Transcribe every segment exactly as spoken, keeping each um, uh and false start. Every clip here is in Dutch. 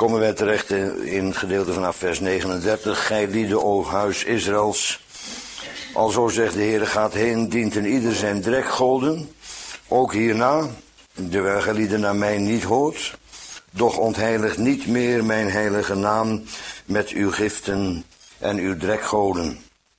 komen wij terecht in het gedeelte vanaf vers negenendertig. Gij lieden, o huis Israëls. Alzo zegt de Heer, gaat heen, dient en ieder zijn drekgoden. Ook hierna, terwijl gij lieden naar mij niet hoort. Doch ontheiligt niet meer mijn heilige naam met uw giften en uw drekgoden.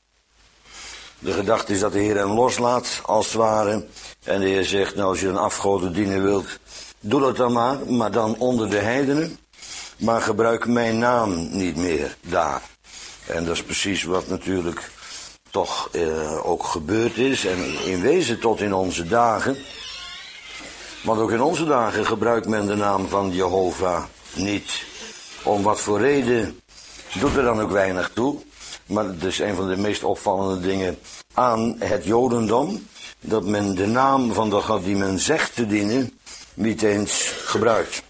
De gedachte is dat de Heer hen loslaat, als het ware. En de Heer zegt, nou als je een afgoden dienen wilt, doe dat dan maar, maar dan onder de heidenen. Maar gebruik mijn naam niet meer daar. En dat is precies wat natuurlijk toch eh, ook gebeurd is. En in wezen tot in onze dagen. Want ook in onze dagen gebruikt men de naam van Jehovah niet. Om wat voor reden doet er dan ook weinig toe. Maar het is een van de meest opvallende dingen aan het Jodendom. Dat men de naam van de God die men zegt te dienen niet eens gebruikt.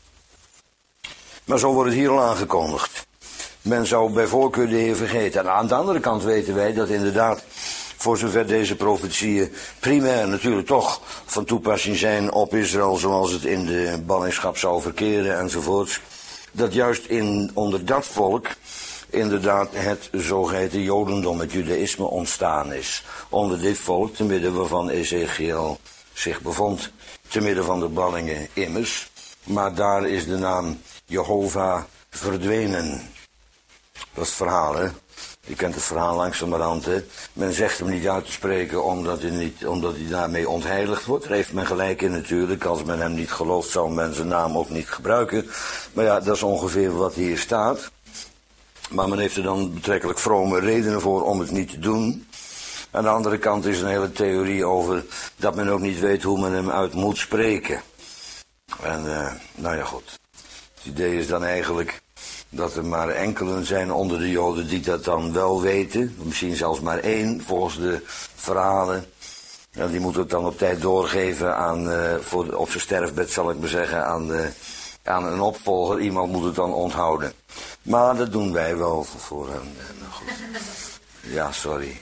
Maar zo wordt het hier al aangekondigd. Men zou bij voorkeur de Heer vergeten. En aan de andere kant weten wij dat inderdaad, voor zover deze profetieën primair natuurlijk toch van toepassing zijn op Israël, zoals het in de ballingschap zou verkeren enzovoorts, dat juist in, onder dat volk inderdaad het zogeheten Jodendom, het Judaïsme ontstaan is. Onder dit volk, te midden waarvan Ezekiel zich bevond, te midden van de ballingen immers. Maar daar is de naam Jehovah verdwenen. Dat is het verhaal, hè. Je kent het verhaal langzamerhand, hè. Men zegt hem niet uit te spreken omdat hij, niet, omdat hij daarmee ontheiligd wordt. Daar heeft men gelijk in natuurlijk. Als men hem niet gelooft, zou men zijn naam ook niet gebruiken. Maar ja, dat is ongeveer wat hier staat. Maar men heeft er dan betrekkelijk vrome redenen voor om het niet te doen. Aan de andere kant is een hele theorie over dat men ook niet weet hoe men hem uit moet spreken. En, uh, nou ja, goed. Het idee is dan eigenlijk dat er maar enkelen zijn onder de Joden die dat dan wel weten. Misschien zelfs maar één, volgens de verhalen. En die moet het dan op tijd doorgeven aan, uh, voor de, op zijn sterfbed zal ik maar zeggen, aan, de, aan een opvolger. Iemand moet het dan onthouden. Maar dat doen wij wel voor hem. Nou goed. Ja, sorry.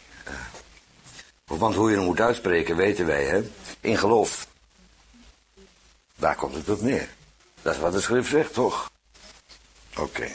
Uh, want hoe je hem moet uitspreken weten wij, hè. In geloof. Daar komt het op neer. Dat is wat de schrift zegt, toch? Oké. Okay.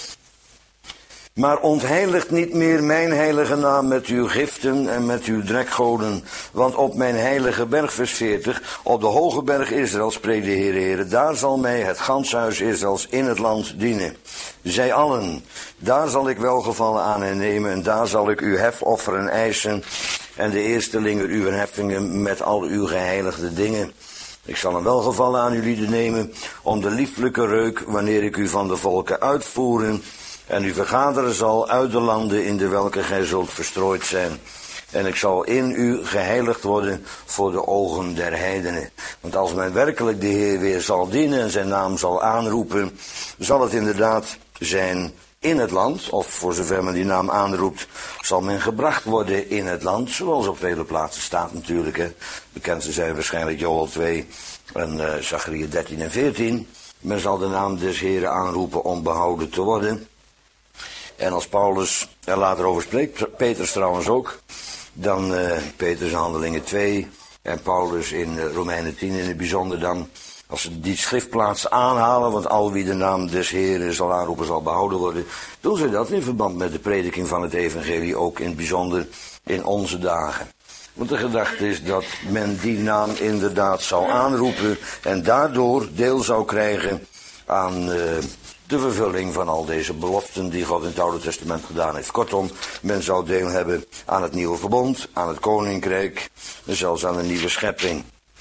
Maar ontheiligt niet meer mijn heilige naam met uw giften en met uw drekgoden. Want op mijn heilige berg, vers veertig, op de hoge berg Israël, spreekt de Heer, Heere, daar zal mij het ganshuis Israëls in het land dienen. Zij allen, daar zal ik welgevallen aan hen nemen en daar zal ik uw hefofferen eisen en de eerstelingen uw heffingen met al uw geheiligde dingen. Ik zal een welgevallen aan jullie nemen om de lieflijke reuk, wanneer ik u van de volken uitvoeren en u vergaderen zal uit de landen in de welke gij zult verstrooid zijn. En ik zal in u geheiligd worden voor de ogen der heidenen. Want als men werkelijk de Heer weer zal dienen en zijn naam zal aanroepen, zal het inderdaad zijn in het land, of voor zover men die naam aanroept, zal men gebracht worden in het land, zoals op vele plaatsen staat natuurlijk. Hè. Bekendste zijn waarschijnlijk Joel twee en uh, Zacharia dertien en veertien. Men zal de naam des Heren aanroepen om behouden te worden. En als Paulus er later over spreekt, Petrus trouwens ook, dan uh, Petrus in Handelingen twee en Paulus in uh, Romeinen tien in het bijzonder dan, als ze die schriftplaats aanhalen, want al wie de naam des Heren zal aanroepen zal behouden worden, doen ze dat in verband met de prediking van het evangelie, ook in het bijzonder in onze dagen. Want de gedachte is dat men die naam inderdaad zou aanroepen en daardoor deel zou krijgen aan uh, de vervulling van al deze beloften die God in het Oude Testament gedaan heeft. Kortom, men zou deel hebben aan het nieuwe verbond, aan het koninkrijk en zelfs aan een nieuwe schepping.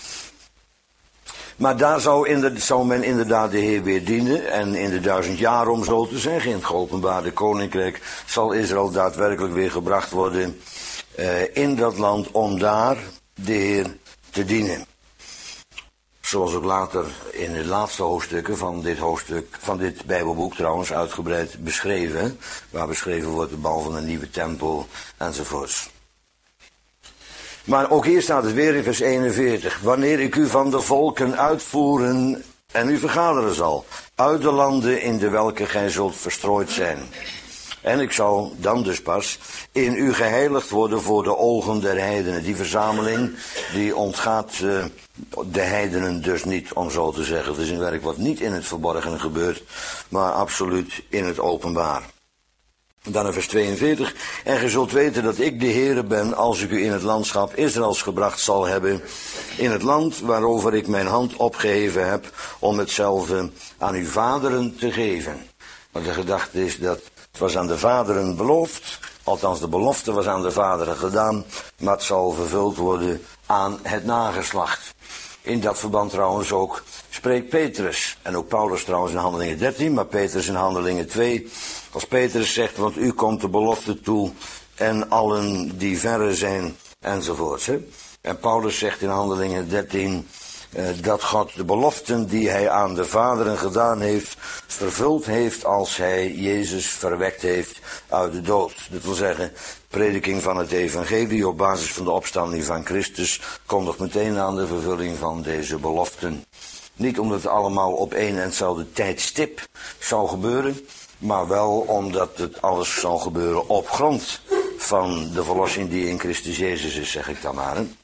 Maar daar zou, inderdaad, zou men inderdaad de Heer weer dienen. En in de duizend jaar, om zo te zeggen, in het geopenbaarde koninkrijk, zal Israël daadwerkelijk weer gebracht worden uh, in dat land om daar de Heer te dienen. Zoals ook later in de laatste hoofdstukken van dit hoofdstuk, van dit Bijbelboek trouwens, uitgebreid beschreven. Waar beschreven wordt de bouw van een nieuwe tempel enzovoorts. Maar ook hier staat het weer in vers eenenveertig. Wanneer ik u van de volken uitvoeren en u vergaderen zal, uit de landen in de welke gij zult verstrooid zijn. En ik zal dan dus pas in u geheiligd worden voor de ogen der heidenen. Die verzameling, die ontgaat uh, de heidenen dus niet, om zo te zeggen. Het is een werk wat niet in het verborgene gebeurt, maar absoluut in het openbaar. Dan in vers tweeënveertig. En ge zult weten dat ik de Heere ben, als ik u in het landschap Israëls gebracht zal hebben, in het land waarover ik mijn hand opgeheven heb, om hetzelfde aan uw vaderen te geven. Want de gedachte is dat het was aan de vaderen beloofd, althans de belofte was aan de vaderen gedaan, maar het zal vervuld worden aan het nageslacht. In dat verband trouwens ook spreekt Petrus, en ook Paulus trouwens in Handelingen dertien, maar Petrus in Handelingen twee, als Petrus zegt, want u komt de belofte toe en allen die verre zijn, enzovoorts. Hè? En Paulus zegt in Handelingen dertien, uh, dat God de beloften die hij aan de vaderen gedaan heeft, vervuld heeft als hij Jezus verwekt heeft uit de dood. Dat wil zeggen, prediking van het evangelie op basis van de opstanding van Christus kondigt meteen aan de vervulling van deze beloften. Niet omdat het allemaal op één en hetzelfde tijdstip zou gebeuren, maar wel omdat het alles zal gebeuren op grond van de verlossing die in Christus Jezus is, zeg ik dan maar. Hè?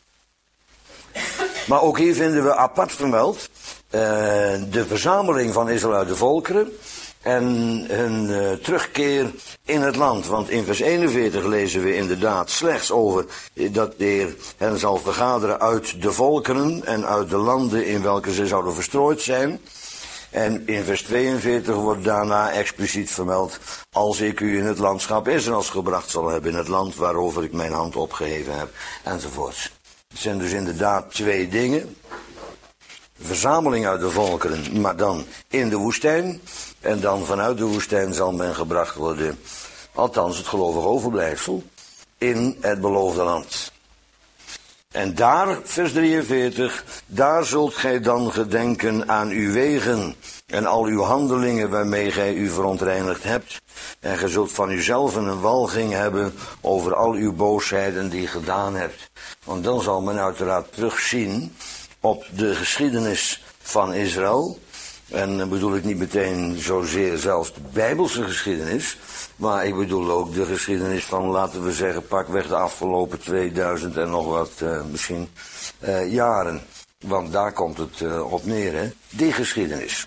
Maar ook hier vinden we apart vermeld uh, de verzameling van Israël uit de volkeren en hun uh, terugkeer in het land. Want in vers eenenveertig lezen we inderdaad slechts over dat de Heer hen zal vergaderen uit de volkeren en uit de landen in welke ze zouden verstrooid zijn. En in vers tweeënveertig wordt daarna expliciet vermeld, als ik u in het landschap Israëls gebracht zal hebben, in het land waarover ik mijn hand opgeheven heb, enzovoorts. Het zijn dus inderdaad twee dingen. Verzameling uit de volkeren, maar dan in de woestijn. En dan vanuit de woestijn zal men gebracht worden, althans het gelovig overblijfsel, in het beloofde land. En daar, vers drieënveertig, daar zult gij dan gedenken aan uw wegen en al uw handelingen waarmee gij u verontreinigd hebt. En gij zult van uzelf een walging hebben over al uw boosheden die gedaan hebt. Want dan zal men uiteraard terugzien op de geschiedenis van Israël. En dan bedoel ik niet meteen zozeer zelfs de Bijbelse geschiedenis, maar ik bedoel ook de geschiedenis van, laten we zeggen, pakweg de afgelopen tweeduizend en nog wat, uh, misschien, uh, jaren. Want daar komt het uh, op neer, hè, die geschiedenis.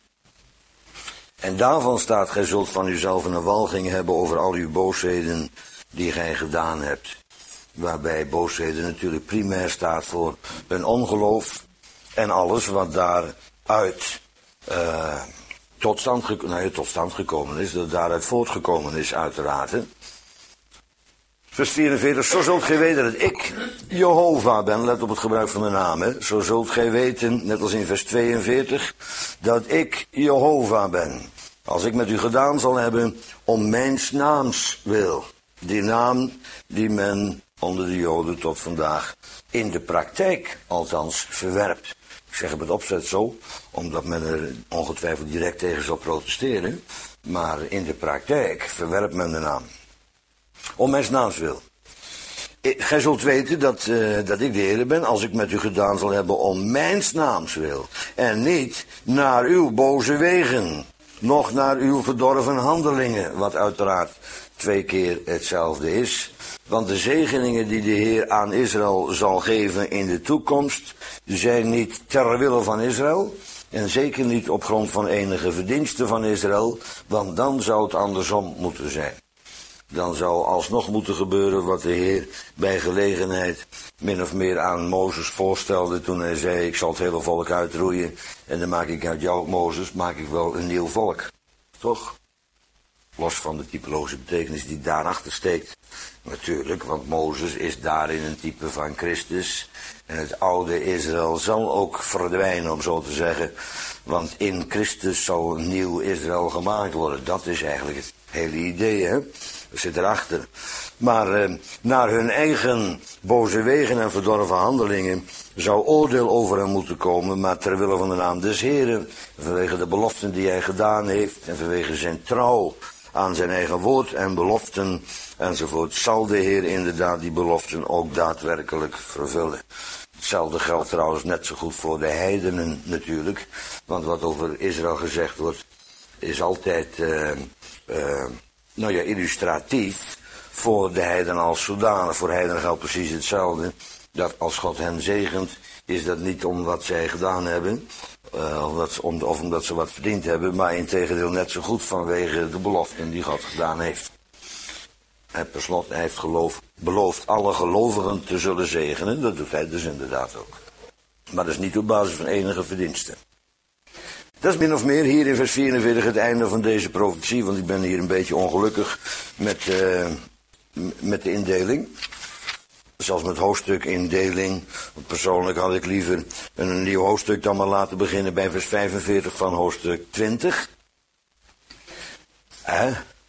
En daarvan staat, gij zult van uzelf een walging hebben over al uw boosheden die gij gedaan hebt. Waarbij boosheden natuurlijk primair staat voor een ongeloof en alles wat daaruit uh, tot, stand gek- nou ja, tot stand gekomen is, dat daaruit voortgekomen is uiteraard. Hè. Vers vierenveertig, zo zult gij weten dat ik Jehovah ben, let op het gebruik van de naam, hè. Zo zult gij weten, net als in vers tweeënveertig, dat ik Jehovah ben. Als ik met u gedaan zal hebben om mijns naams wil. Die naam die men onder de Joden tot vandaag in de praktijk althans verwerpt. Ik zeg het met opzet zo, omdat men er ongetwijfeld direct tegen zal protesteren. Maar in de praktijk verwerpt men de naam. Om mijns naams wil. Gij zult weten dat, uh, dat ik de Heer ben, als ik met u gedaan zal hebben om mijns naams wil. En niet naar uw boze wegen, noch naar uw verdorven handelingen, wat uiteraard twee keer hetzelfde is. Want de zegeningen die de Heer aan Israël zal geven in de toekomst, zijn niet ter wille van Israël. En zeker niet op grond van enige verdiensten van Israël, want dan zou het andersom moeten zijn. Dan zou alsnog moeten gebeuren wat de Heer bij gelegenheid min of meer aan Mozes voorstelde toen hij zei, ik zal het hele volk uitroeien en dan maak ik uit jou, Mozes, maak ik wel een nieuw volk. Toch? Los van de typologische betekenis die daarachter steekt. Natuurlijk, want Mozes is daarin een type van Christus. En het oude Israël zal ook verdwijnen, om zo te zeggen. Want in Christus zal een nieuw Israël gemaakt worden. Dat is eigenlijk het hele idee, hè. Dat zit erachter. Maar eh, naar hun eigen boze wegen en verdorven handelingen zou oordeel over hen moeten komen, maar ter wille van de naam des Heren, vanwege de beloften die hij gedaan heeft en vanwege zijn trouw aan zijn eigen woord en beloften enzovoort, zal de Heer inderdaad die beloften ook daadwerkelijk vervullen. Hetzelfde geldt trouwens net zo goed voor de heidenen natuurlijk, want wat over Israël gezegd wordt is altijd uh, uh, nou ja, illustratief voor de heidenen als zodanig. Voor heidenen geldt precies hetzelfde. Dat als God hen zegent, is dat niet om wat zij gedaan hebben, uh, of, dat, om, of omdat ze wat verdiend hebben, maar integendeel net zo goed vanwege de beloften die God gedaan heeft. En per slot, hij heeft geloof, beloofd alle gelovigen te zullen zegenen. Dat doet hij dus inderdaad ook. Maar dat is niet op basis van enige verdiensten. Dat is min of meer hier in vers vierenveertig het einde van deze profetie, want ik ben hier een beetje ongelukkig met, uh, met de indeling. Zelfs met hoofdstukindeling. Want persoonlijk had ik liever een nieuw hoofdstuk dan maar laten beginnen bij vers vijfenveertig van hoofdstuk twintig. Hè?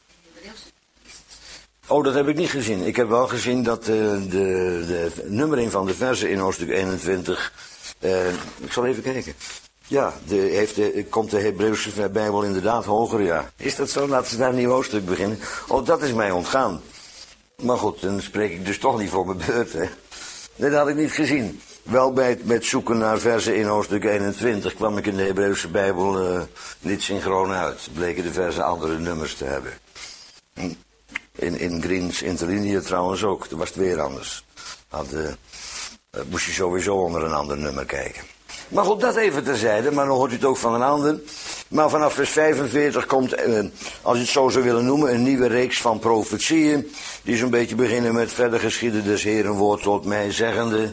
Oh, dat heb ik niet gezien. Ik heb wel gezien dat uh, de, de nummering van de versen in hoofdstuk eenentwintig... Uh, ik zal even kijken. Ja, de, heeft de, komt de Hebreeuwse Bijbel inderdaad hoger, ja. Is dat zo? Laten we daar een nieuw hoofdstuk beginnen. Oh, dat is mij ontgaan. Maar goed, dan spreek ik dus toch niet voor mijn beurt, hè. Dat had ik niet gezien. Wel bij het met zoeken naar versen in hoofdstuk eenentwintig kwam ik in de Hebreeuwse Bijbel uh, niet synchroon uit. Bleken de versen andere nummers te hebben. Hm. In, in Greens Interlinear trouwens ook, dat was het weer anders. Had, uh, uh, moest je sowieso onder een ander nummer kijken. Maar goed, dat even terzijde, maar dan hoort u het ook van een ander. Maar vanaf vers vijfenveertig komt, uh, als je het zo zou willen noemen, een nieuwe reeks van profetieën. Die zo'n beetje beginnen met verder geschieden des Heeren woord tot mij zeggende.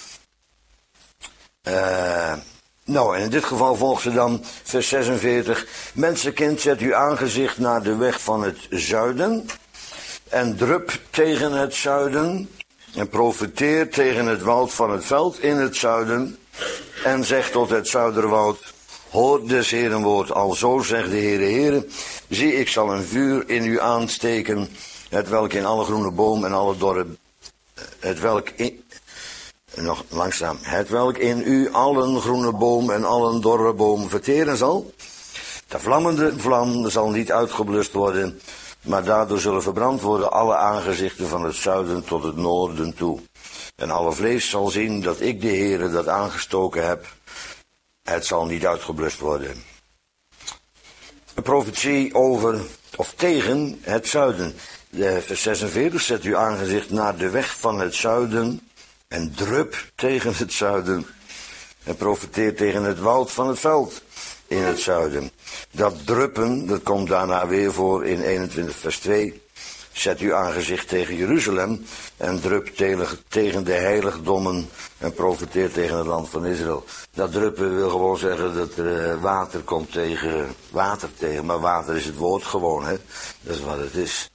Uh, nou, en in dit geval volgt ze dan vers zesenveertig. Mensenkind, zet uw aangezicht naar de weg van het zuiden. En drup tegen het zuiden. En profeteer tegen het woud van het veld in het zuiden. En zeg tot het zuiderwoud, hoor des Heeren woord, alzo zegt de Heere Heere, zie ik zal een vuur in u aansteken, het welk in alle groene boom en alle dorre, het welk in, nog langzaam, het welk in u allen groene boom en allen dorre boom verteren zal. De vlammende vlam zal niet uitgeblust worden, maar daardoor zullen verbrand worden alle aangezichten van het zuiden tot het noorden toe. En alle vlees zal zien dat ik de Heere dat aangestoken heb. Het zal niet uitgeblust worden. Een profetie over, of tegen het zuiden. De vers zesenveertig, zet uw aangezicht naar de weg van het zuiden. En drup tegen het zuiden. En profeteer tegen het woud van het veld in het zuiden. Dat druppen, dat komt daarna weer voor in eenentwintig vers twee. Zet uw aangezicht tegen Jeruzalem en drup tegen de heiligdommen en profeteer tegen het land van Israël. Dat druppen wil gewoon zeggen dat er water komt tegen water tegen, maar water is het woord gewoon, hè. Dat is wat het is.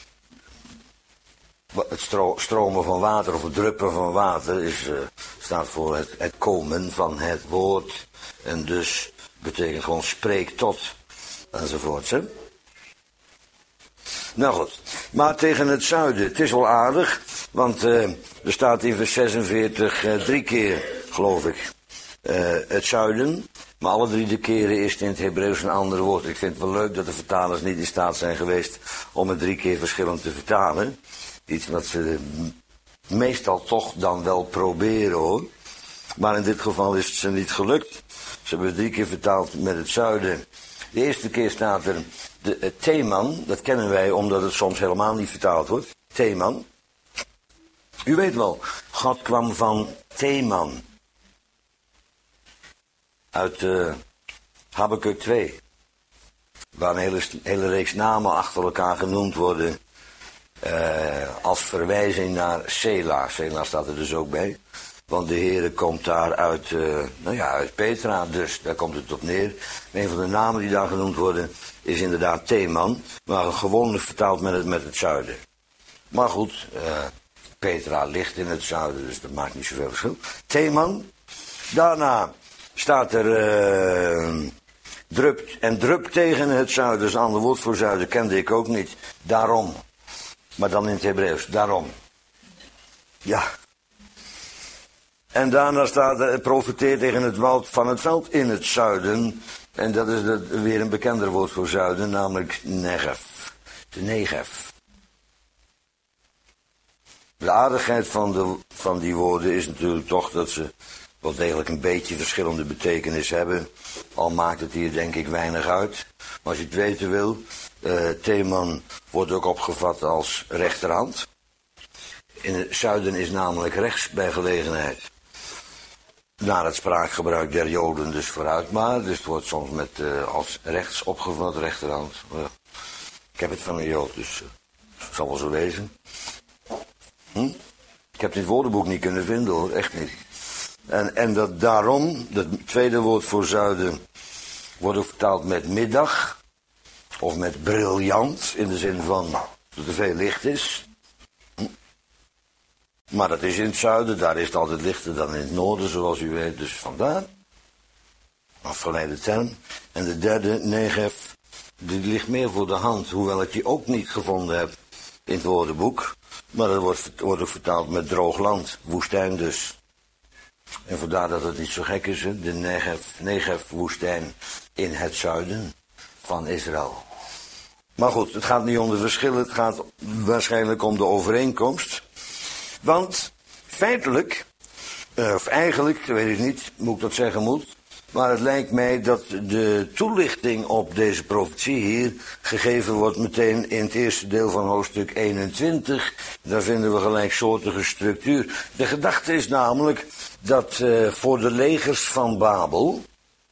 Het stro stromen van water of het druppen van water is, uh, staat voor het, het komen van het woord en dus betekent gewoon spreek tot enzovoorts, hè. Nou goed, maar tegen het zuiden, het is wel aardig, want uh, er staat in vers zesenveertig uh, drie keer, geloof ik, uh, het zuiden. Maar alle drie de keren is het in het Hebreeuws een ander woord. Ik vind het wel leuk dat de vertalers niet in staat zijn geweest om het drie keer verschillend te vertalen. Iets wat ze meestal toch dan wel proberen, hoor. Maar in dit geval is het ze niet gelukt. Ze hebben het drie keer vertaald met het zuiden. De eerste keer staat er de, het Theman, dat kennen wij omdat het soms helemaal niet vertaald wordt. Theman. U weet wel, God kwam van Theman. Uit uh, Habakuk twee. Waar een hele, hele reeks namen achter elkaar genoemd worden. Uh, als verwijzing naar Sela. Sela staat er dus ook bij. Want de Heere komt daar uit, uh, nou ja, uit Petra, dus daar komt het op neer. Een van de namen die daar genoemd worden is inderdaad Theman, maar gewoonlijk vertaald met het, met het zuiden. Maar goed, uh, Petra ligt in het zuiden, dus dat maakt niet zoveel verschil. Theman. Daarna staat er uh, drup en drup tegen het zuiden, dat is een ander woord voor zuiden, kende ik ook niet. Daarom. Maar dan in het Hebreeuws, daarom. Ja. En daarna staat er, profeteer tegen het woud van het veld in het zuiden. En dat is de, weer een bekender woord voor zuiden, namelijk Negev. De Negev. De aardigheid van, de, van die woorden is natuurlijk toch dat ze wel degelijk een beetje verschillende betekenis hebben. Al maakt het hier denk ik weinig uit. Maar als je het weten wil, uh, Theman wordt ook opgevat als rechterhand. In het zuiden is namelijk rechts bij gelegenheid. Naar het spraakgebruik der Joden dus vooruit maar. Dus het wordt soms met, uh, als rechts opgevat, rechterhand. Uh, ik heb het van een Jood, dus uh, het zal wel zo wezen. Hm? Ik heb dit woordenboek niet kunnen vinden hoor, echt niet. En, en dat daarom, het tweede woord voor zuiden, wordt ook vertaald met middag. Of met briljant, in de zin van dat er veel licht is. Hm? Maar dat is in het zuiden, daar is het altijd lichter dan in het noorden, zoals u weet. Dus vandaar. Afgeleide term. En de derde, Negev, die ligt meer voor de hand. Hoewel ik die ook niet gevonden heb in het woordenboek. Maar dat wordt, wordt ook vertaald met droog land. Woestijn dus. En vandaar dat het niet zo gek is, hè? De Negev, Negev woestijn in het zuiden van Israël. Maar goed, het gaat niet om de verschillen, het gaat waarschijnlijk om de overeenkomst. Want feitelijk, of eigenlijk, weet ik niet hoe ik dat zeggen moet, maar het lijkt mij dat de toelichting op deze profetie hier gegeven wordt meteen in het eerste deel van hoofdstuk eenentwintig. Daar vinden we gelijksoortige structuur. De gedachte is namelijk dat uh, voor de legers van Babel,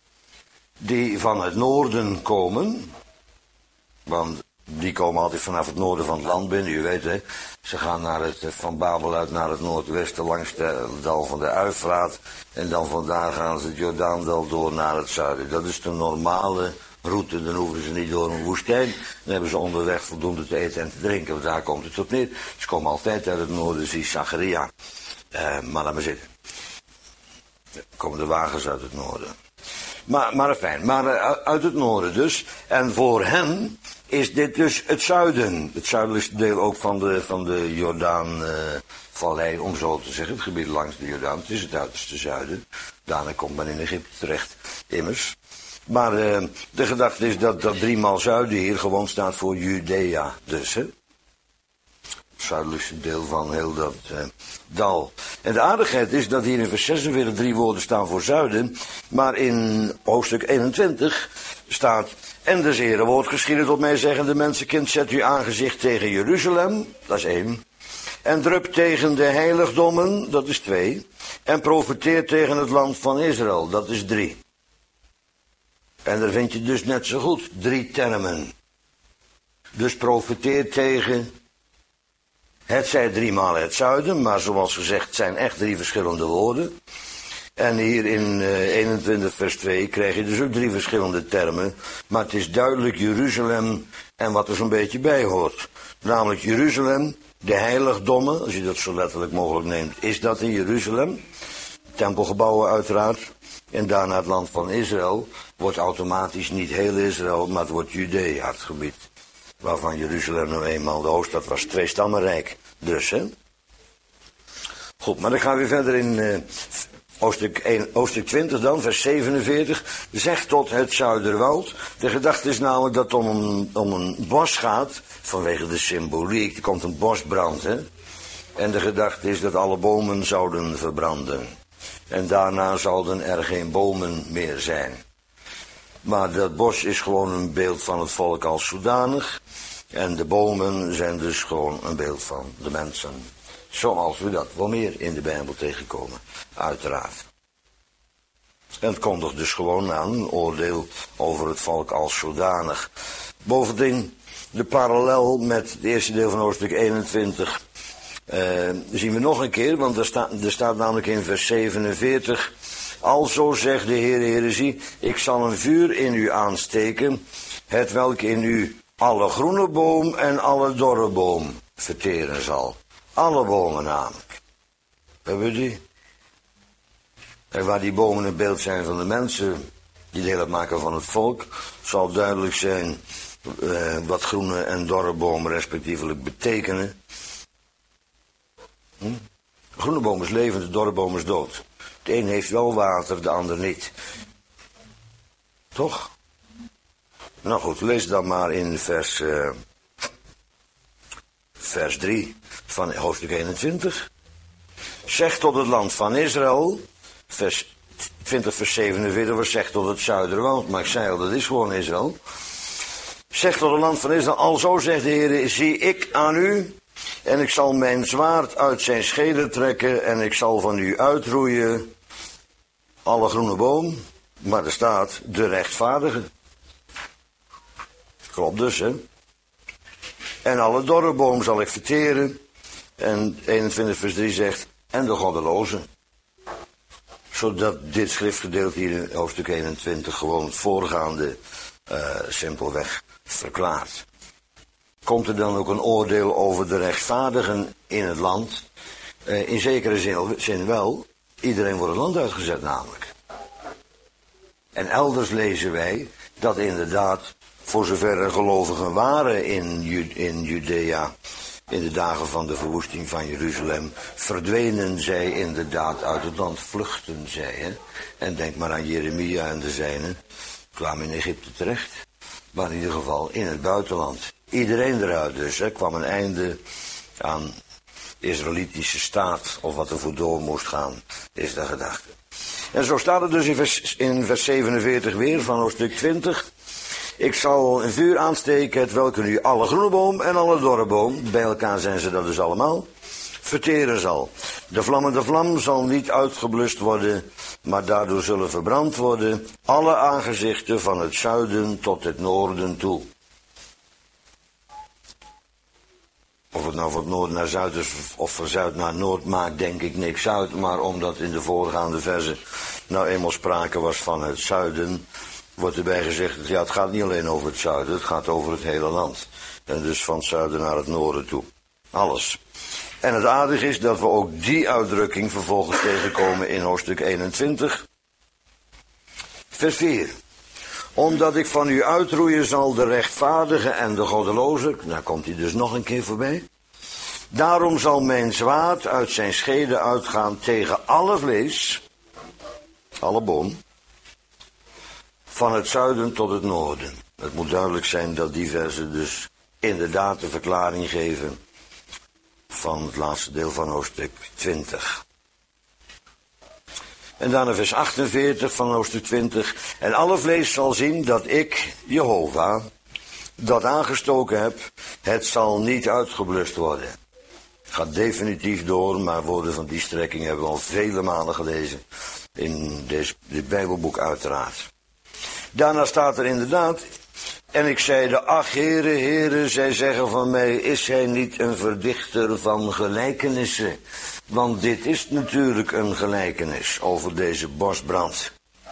die van het noorden komen, want die komen altijd vanaf het noorden van het land binnen, u weet hè. Ze gaan naar het, van Babel uit naar het noordwesten langs het dal van de Uifraat. En dan vandaar gaan ze het Jordaandal door naar het zuiden. Dat is de normale route, dan hoeven ze niet door een woestijn. Dan hebben ze onderweg voldoende te eten en te drinken, want daar komt het op neer. Ze komen altijd uit het noorden, zie Zacharia. Uh, maar laat maar zitten. Dan komen de wagens uit het noorden. Maar, maar fijn, maar uh, uit het noorden dus. En voor hen is dit dus het zuiden. Het zuidelijkste deel ook van de, van de Jordaan-vallei, uh, om zo te zeggen. Het gebied langs de Jordaan. Het is het uiterste zuiden. Daarna komt men in Egypte terecht, immers. Maar uh, de gedachte is dat dat driemaal zuiden hier gewoon staat voor Judea. Dus, hè. Het zuidelijkste deel van heel dat uh, dal. En de aardigheid is dat hier in vers zesenveertig drie woorden staan voor zuiden. Maar in hoofdstuk eenentwintig staat: en de Heere woord geschieden tot mij zeggende, mensenkind, zet uw aangezicht tegen Jeruzalem, dat is één. En drup tegen de heiligdommen, dat is twee. En profeteer tegen het land van Israël, dat is drie. En daar vind je dus net zo goed drie termen. Dus profeteer tegen, het zij driemaal het zuiden, maar zoals gezegd, het zijn echt drie verschillende woorden. En hier in uh, eenentwintig vers twee krijg je dus ook drie verschillende termen. Maar het is duidelijk Jeruzalem en wat er zo'n beetje bij hoort. Namelijk Jeruzalem, de heiligdommen, als je dat zo letterlijk mogelijk neemt, is dat in Jeruzalem. Tempelgebouwen uiteraard. En daarna het land van Israël wordt automatisch niet heel Israël, maar het wordt Judea, het gebied. Waarvan Jeruzalem nou eenmaal de hoofdstad was, twee stammenrijk. Dus, hè. Goed, maar dan gaan we verder in uh, hoofdstuk, één, hoofdstuk twintig dan, vers zevenenveertig. Zegt tot het Zuiderwoud. De gedachte is namelijk dat het om een, om een bos gaat, vanwege de symboliek. Er komt een bosbrand, hè. En de gedachte is dat alle bomen zouden verbranden. En daarna zouden er geen bomen meer zijn. Maar dat bos is gewoon een beeld van het volk als zodanig. En de bomen zijn dus gewoon een beeld van de mensen. Zoals we dat wel meer in de Bijbel tegenkomen, uiteraard. En het kondigt dus gewoon aan een oordeel over het volk als zodanig. Bovendien, de parallel met het eerste deel van hoofdstuk eenentwintig uh, zien we nog een keer, want er, sta, er staat namelijk in vers zevenenveertig... Alzo zegt de Heer, Heere, zie, ik zal een vuur in u aansteken, het welk in u alle groene boom en alle dorre boom verteren zal. Alle bomen namelijk. Hebben we die? En waar die bomen een beeld zijn van de mensen die deel uitmaken van het volk, zal duidelijk zijn uh, wat groene en dorre bomen respectievelijk betekenen. Hm? Groene boom is levend, de dorre boom is dood. De een heeft wel water, de ander niet. Toch? Nou goed, lees dan maar in vers, uh, vers drie van hoofdstuk eenentwintig. Zeg tot het land van Israël, vers twintig vers zevenenveertig, wat zegt tot het zuiden woont. Maar ik zei al, dat is gewoon Israël. Zegt tot het land van Israël, alzo zegt de Heer, zie ik aan u, en ik zal mijn zwaard uit zijn schede trekken, en ik zal van u uitroeien alle groene boom, maar er staat de rechtvaardige. Klopt dus, hè. En alle dorre boom zal ik verteren, en eenentwintig vers drie zegt, en de goddeloze. Zodat dit schriftgedeelte hier in hoofdstuk eenentwintig gewoon het voorgaande uh, simpelweg verklaart. Komt er dan ook een oordeel over de rechtvaardigen in het land? Uh, in zekere zin wel. Iedereen wordt het land uitgezet namelijk. En elders lezen wij dat inderdaad, voor zover er gelovigen waren in, Ju- in Judea, in de dagen van de verwoesting van Jeruzalem, verdwenen zij inderdaad uit het land, vluchten zij. Hè? En denk maar aan Jeremia en de zijnen, kwamen in Egypte terecht, maar in ieder geval in het buitenland. Iedereen eruit dus, er kwam een einde aan de Israëlitische staat, of wat er voor door moest gaan, is de gedachte. En zo staat het dus in vers, in vers zevenenveertig weer van hoofdstuk twintig. Ik zal een vuur aansteken, het welke nu alle groene boom en alle dorre boom, bij elkaar zijn ze dat dus allemaal, verteren zal. De vlammende vlam zal niet uitgeblust worden, maar daardoor zullen verbrand worden alle aangezichten van het zuiden tot het noorden toe. Of het nou van het noorden naar zuid is of van zuid naar noord maakt denk ik niks uit, maar omdat in de voorgaande verzen nou eenmaal sprake was van het zuiden, wordt erbij gezegd, ja, het gaat niet alleen over het zuiden, het gaat over het hele land. En dus van het zuiden naar het noorden toe. Alles. En het aardige is dat we ook die uitdrukking vervolgens tegenkomen in hoofdstuk eenentwintig. Vers vier. Omdat ik van u uitroeien zal de rechtvaardige en de goddeloze. Daar komt hij dus nog een keer voorbij. Daarom zal mijn zwaard uit zijn schede uitgaan tegen alle vlees, alle boom, van het zuiden tot het noorden. Het moet duidelijk zijn dat die versen dus inderdaad de verklaring geven van het laatste deel van hoofdstuk twintig. En daarna vers achtenveertig van hoofdstuk twintig. En alle vlees zal zien dat ik, Jehovah, dat aangestoken heb, het zal niet uitgeblust worden. Gaat definitief door, maar woorden van die strekking hebben we al vele malen gelezen in deze, dit Bijbelboek uiteraard. Daarna staat er inderdaad, en ik zeide, ach heren, heren, zij zeggen van mij, is hij niet een verdichter van gelijkenissen? Want dit is natuurlijk een gelijkenis over deze bosbrand.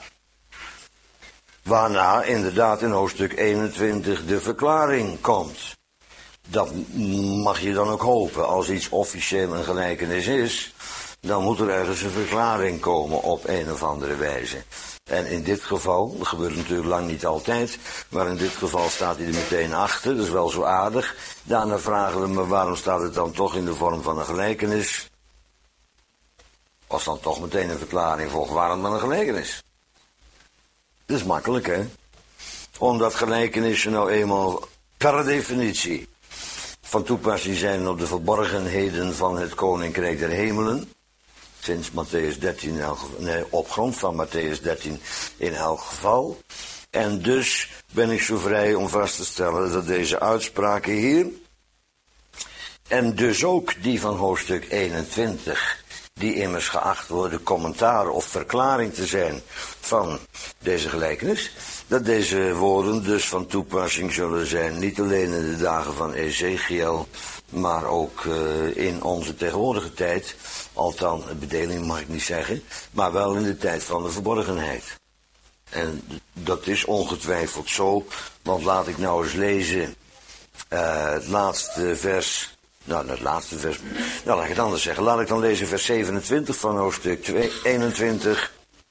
Waarna inderdaad in hoofdstuk eenentwintig de verklaring komt. Dat mag je dan ook hopen. Als iets officieel een gelijkenis is, dan moet er ergens een verklaring komen op een of andere wijze. En in dit geval, dat gebeurt natuurlijk lang niet altijd, maar in dit geval staat hij er meteen achter, dat is wel zo aardig. Daarna vragen we me, waarom staat het dan toch in de vorm van een gelijkenis? Als dan toch meteen een verklaring volgt, waarom dan een gelijkenis? Dat is makkelijk, hè? Omdat gelijkenissen nou eenmaal per definitie van toepassing zijn op de verborgenheden van het Koninkrijk der Hemelen. Sinds Matthäus dertien, nee, op grond van Matthäus dertien in elk geval. En dus ben ik zo vrij om vast te stellen dat deze uitspraken hier, en dus ook die van hoofdstuk eenentwintig, die immers geacht worden commentaar of verklaring te zijn van deze gelijkenis, dat deze woorden dus van toepassing zullen zijn, niet alleen in de dagen van Ezekiel, maar ook uh, in onze tegenwoordige tijd, althans, bedeling mag ik niet zeggen, maar wel in de tijd van de verborgenheid. En dat is ongetwijfeld zo, want laat ik nou eens lezen uh, het laatste vers. Nou, het laatste vers. Nou, laat ik het anders zeggen. Laat ik dan lezen vers zevenentwintig van hoofdstuk eenentwintig.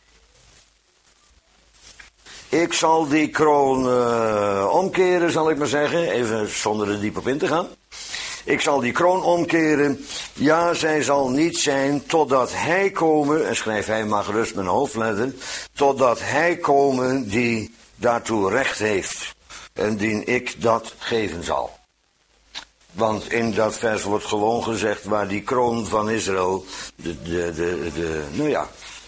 Ik zal die kroon uh, omkeren, zal ik maar zeggen. Even zonder er diep op in te gaan. Ik zal die kroon omkeren. Ja, zij zal niet zijn totdat hij komen. En schrijf hij maar gerust met een hoofdletter. Totdat hij komen die daartoe recht heeft. En dien ik dat geven zal. Want in dat vers wordt gewoon gezegd waar die kroon van Israël, de, de, de, de, nou ja,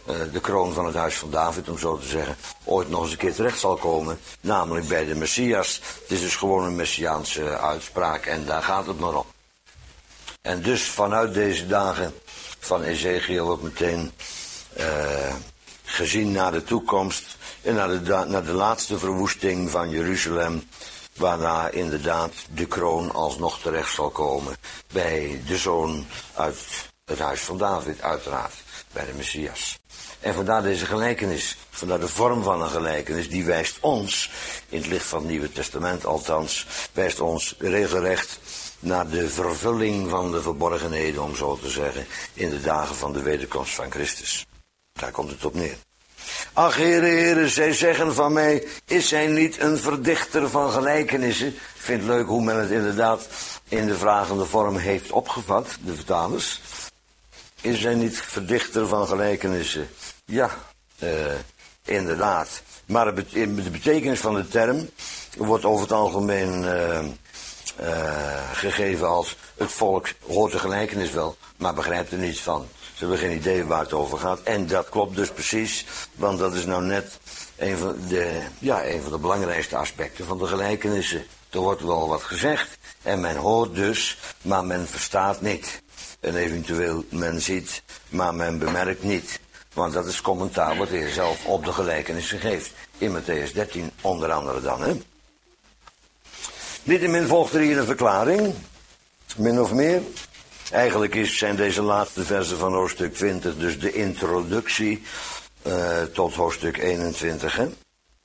uh, de kroon van het huis van David, om zo te zeggen, ooit nog eens een keer terecht zal komen. Namelijk bij de Messias. Het is dus gewoon een Messiaanse uitspraak en daar gaat het maar om. En dus vanuit deze dagen van Ezekiel ook meteen uh, gezien naar de toekomst en naar de, naar de laatste verwoesting van Jeruzalem, waarna inderdaad de kroon alsnog terecht zal komen bij de zoon uit het huis van David, uiteraard, bij de Messias. En vandaar deze gelijkenis, vandaar de vorm van een gelijkenis, die wijst ons, in het licht van het Nieuwe Testament althans, wijst ons regelrecht naar de vervulling van de verborgenheden, om zo te zeggen, in de dagen van de wederkomst van Christus. Daar komt het op neer. Ach, heren, heren, zij zeggen van mij, is hij niet een verdichter van gelijkenissen? Ik vind het leuk hoe men het inderdaad in de vragende vorm heeft opgevat, de vertalers. Is hij niet verdichter van gelijkenissen? Ja, uh, inderdaad. Maar de betekenis van de term wordt over het algemeen uh, uh, gegeven als het volk hoort de gelijkenis wel, maar begrijpt er niets van. Ze hebben geen idee waar het over gaat. En dat klopt dus precies, want dat is nou net een van de, ja, een van de belangrijkste aspecten van de gelijkenissen. Er wordt wel wat gezegd en men hoort dus, maar men verstaat niet. En eventueel men ziet, maar men bemerkt niet. Want dat is commentaar wat de Heer zelf op de gelijkenissen geeft. In Matthäus dertien onder andere dan, hè. Niettemin volgt er hier een verklaring, min of meer. Eigenlijk is, zijn deze laatste versen van hoofdstuk twintig dus de introductie uh, tot hoofdstuk eenentwintig. Hè?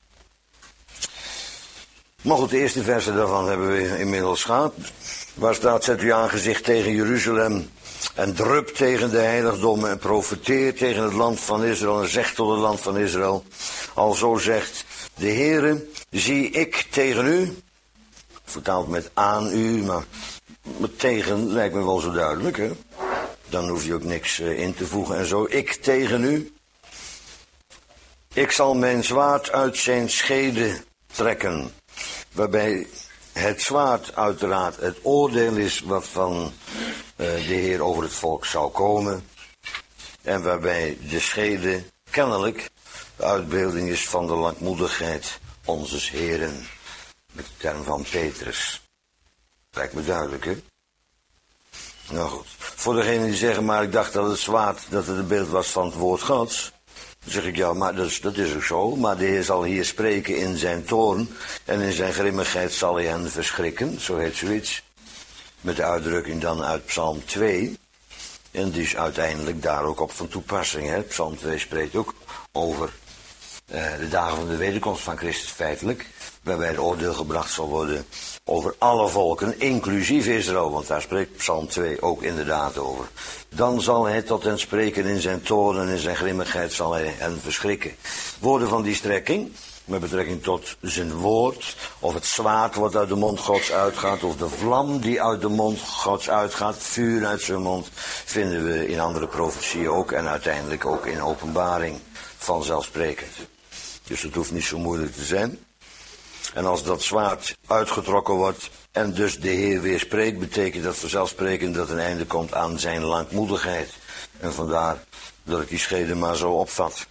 Maar goed, de eerste versen daarvan hebben we inmiddels gehad. Waar staat, zet uw aangezicht tegen Jeruzalem en drup tegen de heiligdommen en profeteer tegen het land van Israël en zegt tot het land van Israël. Alzo zegt de Heere, zie ik tegen u, vertaald met aan u, maar met tegen lijkt me wel zo duidelijk, hè. Dan hoef je ook niks uh, in te voegen en zo. Ik tegen u. Ik zal mijn zwaard uit zijn schede trekken. Waarbij het zwaard uiteraard het oordeel is wat van uh, de Heer over het volk zou komen. En waarbij de schede kennelijk de uitbeelding is van de langmoedigheid onzes Heren. Met de term van Petrus. Lijkt me duidelijk, hè? Nou goed. Voor degenen die zeggen, maar ik dacht dat het zwaard, dat het een beeld was van het woord Gods. Dan zeg ik, ja, maar dat is, dat is ook zo. Maar de Heer zal hier spreken in zijn toorn. En in zijn grimmigheid zal hij hen verschrikken. Zo heet zoiets. Met de uitdrukking dan uit Psalm twee. En die is uiteindelijk daar ook op van toepassing, hè? Psalm twee spreekt ook over uh, de dagen van de wederkomst van Christus feitelijk. Waarbij het oordeel gebracht zal worden over alle volken, inclusief Israël, want daar spreekt Psalm twee ook inderdaad over. Dan zal hij tot hen spreken in zijn toorn en in zijn grimmigheid zal hij hen verschrikken. Woorden van die strekking, met betrekking tot zijn woord, of het zwaard wat uit de mond Gods uitgaat, of de vlam die uit de mond Gods uitgaat, vuur uit zijn mond, vinden we in andere profetieën ook en uiteindelijk ook in openbaring vanzelfsprekend. Dus het hoeft niet zo moeilijk te zijn. En als dat zwaard uitgetrokken wordt en dus de Heer weer spreekt, betekent dat vanzelfsprekend dat een einde komt aan zijn langmoedigheid. En vandaar dat ik die schede maar zo opvat.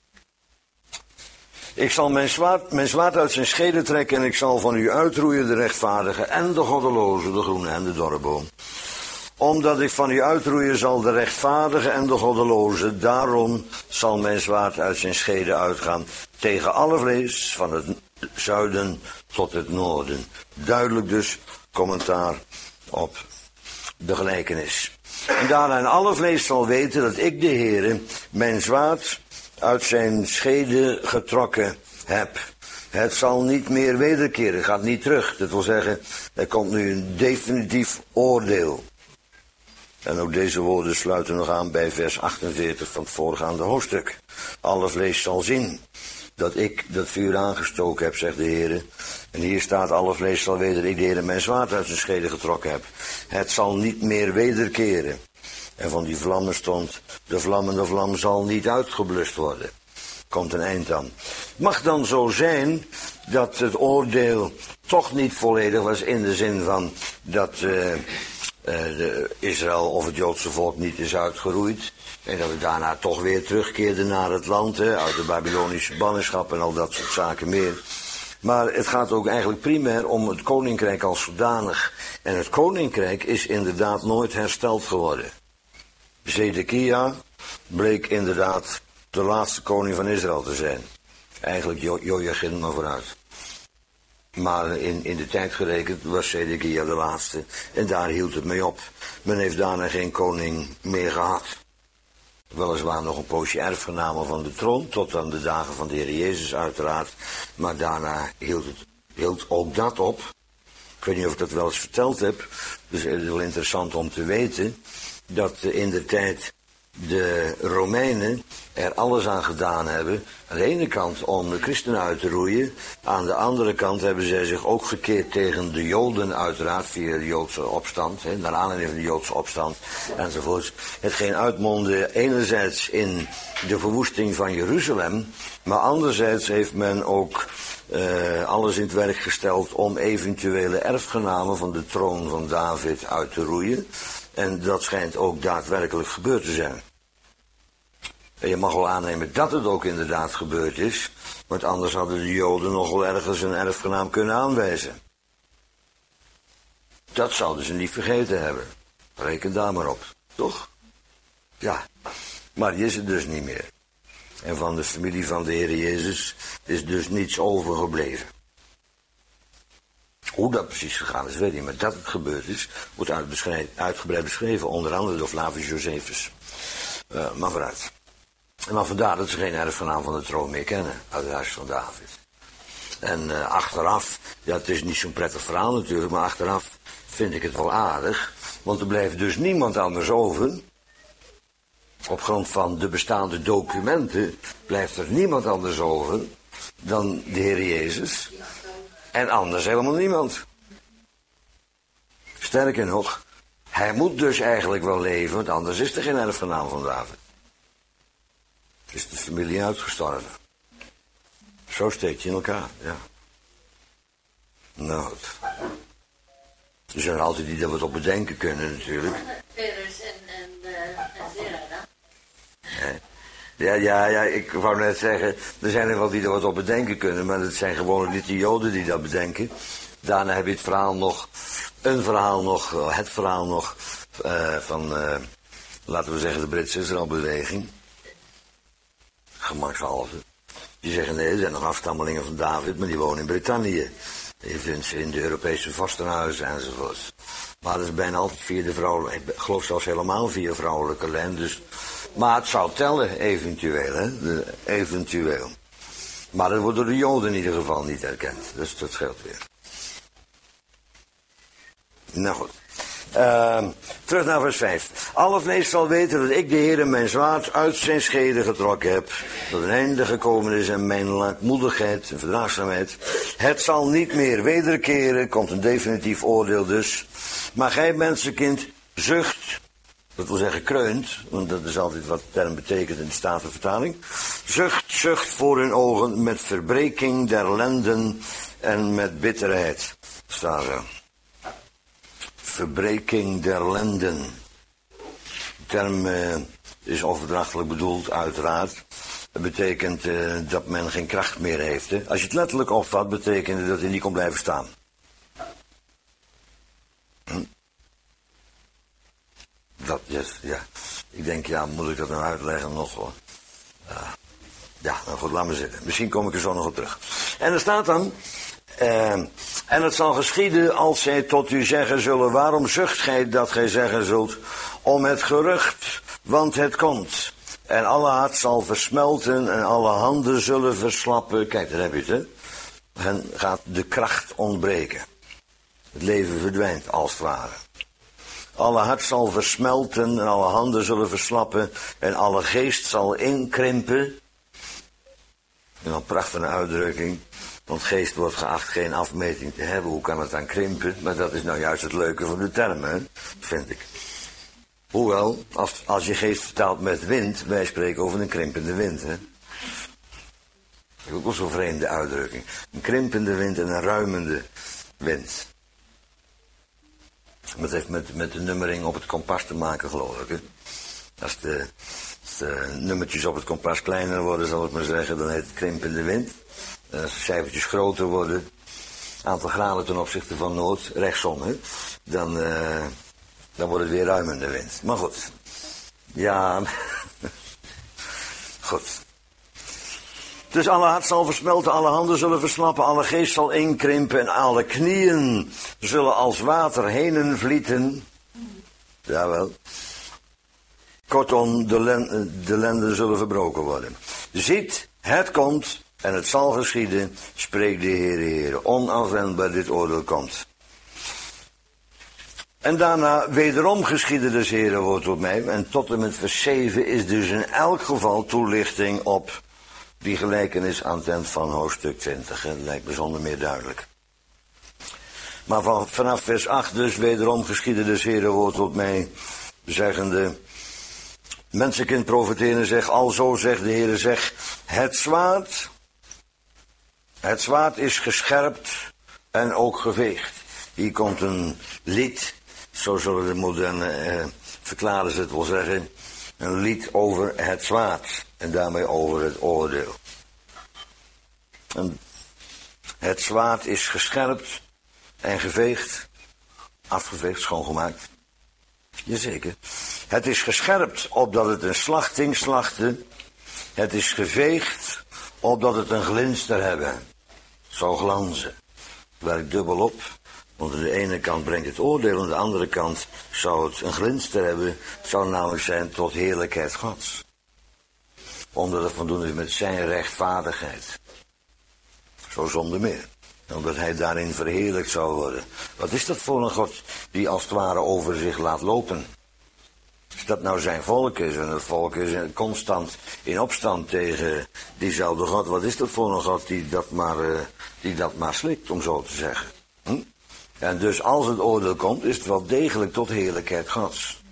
Ik zal mijn zwaard, mijn zwaard uit zijn schede trekken en ik zal van u uitroeien de rechtvaardige en de goddeloze, de groene en de dorre boom. Omdat ik van u uitroeien zal de rechtvaardige en de goddeloze, daarom zal mijn zwaard uit zijn schede uitgaan tegen alle vlees van het zuiden tot het noorden. Duidelijk dus commentaar op de gelijkenis. En daarna alle vlees zal weten dat ik de Heere mijn zwaard uit zijn schede getrokken heb. Het zal niet meer wederkeren, het gaat niet terug. Dat wil zeggen, er komt nu een definitief oordeel. En ook deze woorden sluiten nog aan bij vers achtenveertig van het voorgaande hoofdstuk. Alle vlees zal zien dat ik dat vuur aangestoken heb, zegt de Heer. En hier staat, alle vlees zal weten dat ik de Heer mijn zwaard uit zijn schede getrokken heb. Het zal niet meer wederkeren. En van die vlammen stond, de vlammende vlam zal niet uitgeblust worden. Komt een eind aan. Mag dan zo zijn dat het oordeel toch niet volledig was in de zin van dat uh, uh, de Israël of het Joodse volk niet is uitgeroeid. En dat we daarna toch weer terugkeerden naar het land, hè, uit de Babylonische ballingschap en al dat soort zaken meer. Maar het gaat ook eigenlijk primair om het koninkrijk als zodanig. En het koninkrijk is inderdaad nooit hersteld geworden. Zedekia bleek inderdaad de laatste koning van Israël te zijn. Eigenlijk jo- Joachim maar vooruit. Maar in, in de tijd gerekend was Zedekia de laatste. En daar hield het mee op. Men heeft daarna geen koning meer gehad. Weliswaar nog een poosje erfgenamen van de troon, tot aan de dagen van de Heer Jezus uiteraard. Maar daarna hield, het, hield ook dat op. Ik weet niet of ik dat wel eens verteld heb. Dus het is wel interessant om te weten dat in de tijd de Romeinen er alles aan gedaan hebben. Aan de ene kant om de christenen uit te roeien. Aan de andere kant hebben zij zich ook gekeerd tegen de Joden uiteraard via de Joodse opstand. Hè, naar aanleiding van de Joodse opstand enzovoorts. Hetgeen uitmondde enerzijds in de verwoesting van Jeruzalem. Maar anderzijds heeft men ook uh, alles in het werk gesteld om eventuele erfgenamen van de troon van David uit te roeien. En dat schijnt ook daadwerkelijk gebeurd te zijn. En je mag wel aannemen dat het ook inderdaad gebeurd is. Want anders hadden de Joden nog wel ergens een erfgenaam kunnen aanwijzen. Dat zouden ze niet vergeten hebben. Reken daar maar op. Toch? Ja. Maar die is het dus niet meer. En van de familie van de Heer Jezus is dus niets overgebleven. Hoe dat precies gegaan is, weet ik niet. Maar dat het gebeurd is, wordt uitgebreid beschreven. Onder andere door Flavius Josephus. Uh, maar vooruit. En dan vandaar dat ze geen erfgenaam van de troon meer kennen. Uit het huis van David. En uh, achteraf, ja het is niet zo'n prettig verhaal natuurlijk. Maar achteraf vind ik het wel aardig. Want er blijft dus niemand anders over. Op grond van de bestaande documenten blijft er niemand anders over dan de Heer Jezus. En anders helemaal niemand. Sterker nog, hij moet dus eigenlijk wel leven, want anders is er geen erfgenaam van David. Is de familie uitgestorven. Zo steek je in elkaar, ja. Nou goed. Er zijn altijd die er wat op bedenken kunnen natuurlijk. Peres en, en, uh, en Zera, dan? Ja, ja, ja, ik wou net zeggen, er zijn er wel die er wat op bedenken kunnen, maar het zijn gewoon niet de Joden die dat bedenken. Daarna heb je het verhaal nog, een verhaal nog, het verhaal nog uh, van, uh, laten we zeggen, de Britse Israëlbeweging. Gemakshalve. Die zeggen nee, er zijn nog afstammelingen van David, maar die wonen in Brittannië. Je vindt ze in de Europese vastenhuizen enzovoort. Maar dat is bijna altijd via de vrouwelijke, ik geloof zelfs helemaal via vrouwelijke lijn, dus... Maar het zou tellen, eventueel, hè? De, eventueel. Maar dat wordt door de Joden in ieder geval niet erkend. Dus dat scheelt weer. Nou goed. Uh, terug naar vers vijf. Alle vlees zal weten dat ik de Heer mijn zwaard uit zijn schede getrokken heb. Dat een einde gekomen is en mijn lankmoedigheid en verdraagzaamheid. Het zal niet meer wederkeren, komt een definitief oordeel dus. Maar gij mensenkind, zucht... Dat wil zeggen kreunt, want dat is altijd wat de term betekent in de Statenvertaling. Zucht, zucht voor hun ogen met verbreking der lenden en met bitterheid. Staat er. Verbreking der lenden. De term uh, is overdrachtelijk bedoeld, uiteraard. Dat betekent uh, dat men geen kracht meer heeft. Hè? Als je het letterlijk opvat, betekent het dat hij niet kon blijven staan. Hm? Dat, yes, ja. Ik denk, ja, moet ik dat nou uitleggen nog wel? Uh, ja, nou goed, laat maar zitten. Misschien kom ik er zo nog op terug. En er staat dan... Uh, en het zal geschieden als zij tot u zeggen zullen... Waarom zucht gij dat gij zeggen zult? Om het gerucht, want het komt. En alle hart zal versmelten en alle handen zullen verslappen. Kijk, daar heb je het, hè. Hen gaat de kracht ontbreken. Het leven verdwijnt, als het ware. Alle hart zal versmelten en alle handen zullen verslappen en alle geest zal inkrimpen. En dan prachtige uitdrukking, want geest wordt geacht geen afmeting te hebben. Hoe kan het dan krimpen? Maar dat is nou juist het leuke van de term, hè? Vind ik. Hoewel, als, als je geest vertaalt met wind, wij spreken over een krimpende wind, hè? Dat is ook wel zo'n vreemde uitdrukking. Een krimpende wind en een ruimende wind. Dat heeft met, met de nummering op het kompas te maken, geloof ik. Hè? Als de, als de nummertjes op het kompas kleiner worden, zal ik maar zeggen, dan heet het krimp in de wind. En als de cijfertjes groter worden, aantal graden ten opzichte van noord, rechtsom, hè? Dan, uh, dan wordt het weer ruim in de wind. Maar goed. Ja, goed. Dus alle hart zal versmelten, alle handen zullen verslappen, alle geest zal inkrimpen en alle knieën zullen als water henen vlieten. Jawel. Kortom, de, len, de lenden zullen verbroken worden. Ziet, het komt en het zal geschieden, spreekt de Heere, Heere. Onafwendbaar dit oordeel komt. En daarna wederom geschiedde des Heere woord tot mij. En tot en met vers zeven is dus in elk geval toelichting op die gelijkenis aan het eind van hoofdstuk twintig. Dat lijkt bijzonder meer duidelijk. Maar van, vanaf vers acht dus wederom geschiedde des Heere woord tot mij. Zeggende, mensenkind profeteren zeg, alzo zegt de Heere zeg, het zwaard, het zwaard is gescherpt en ook geveegd. Hier komt een lied, zo zullen de moderne eh, verklaren ze het wel zeggen, een lied over het zwaard en daarmee over het oordeel. En het zwaard is gescherpt en geveegd, afgeveegd, schoongemaakt. Jazeker. Het is gescherpt opdat het een slachting slachtte. Het is geveegd opdat het een glinster hebben. Zou glanzen. Werkt dubbel op. Want aan de ene kant brengt het oordeel, aan de andere kant zou het een glinster hebben. Het zou namelijk zijn tot heerlijkheid Gods. Omdat het voldoende is met zijn rechtvaardigheid. Zo zonder meer. Omdat hij daarin verheerlijkt zou worden. Wat is dat voor een God die als het ware over zich laat lopen? Als dat nou zijn volk is en het volk is constant in opstand tegen diezelfde God. Wat is dat voor een God die dat maar, uh, die dat maar slikt, om zo te zeggen. Hm? En dus als het oordeel komt, is het wel degelijk tot heerlijkheid Gods.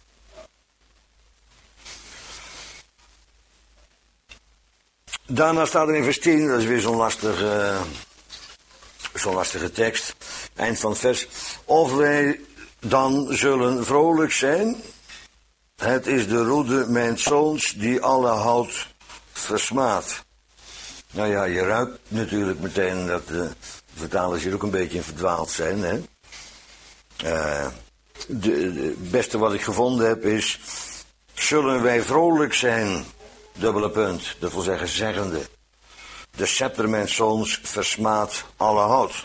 Daarna staat er in vers tien, dat is weer zo'n lastige, zo'n lastige tekst. Eind van het vers. Of wij dan zullen vrolijk zijn. Het is de roede mijn zoons die alle hout versmaadt. Nou ja, je ruikt natuurlijk meteen dat de vertalers hier ook een beetje in verdwaald zijn. Hè? Uh, het beste wat ik gevonden heb is, zullen wij vrolijk zijn, dubbele punt, dat wil zeggen zeggende. De scepter mijn zoons versmaadt alle hout.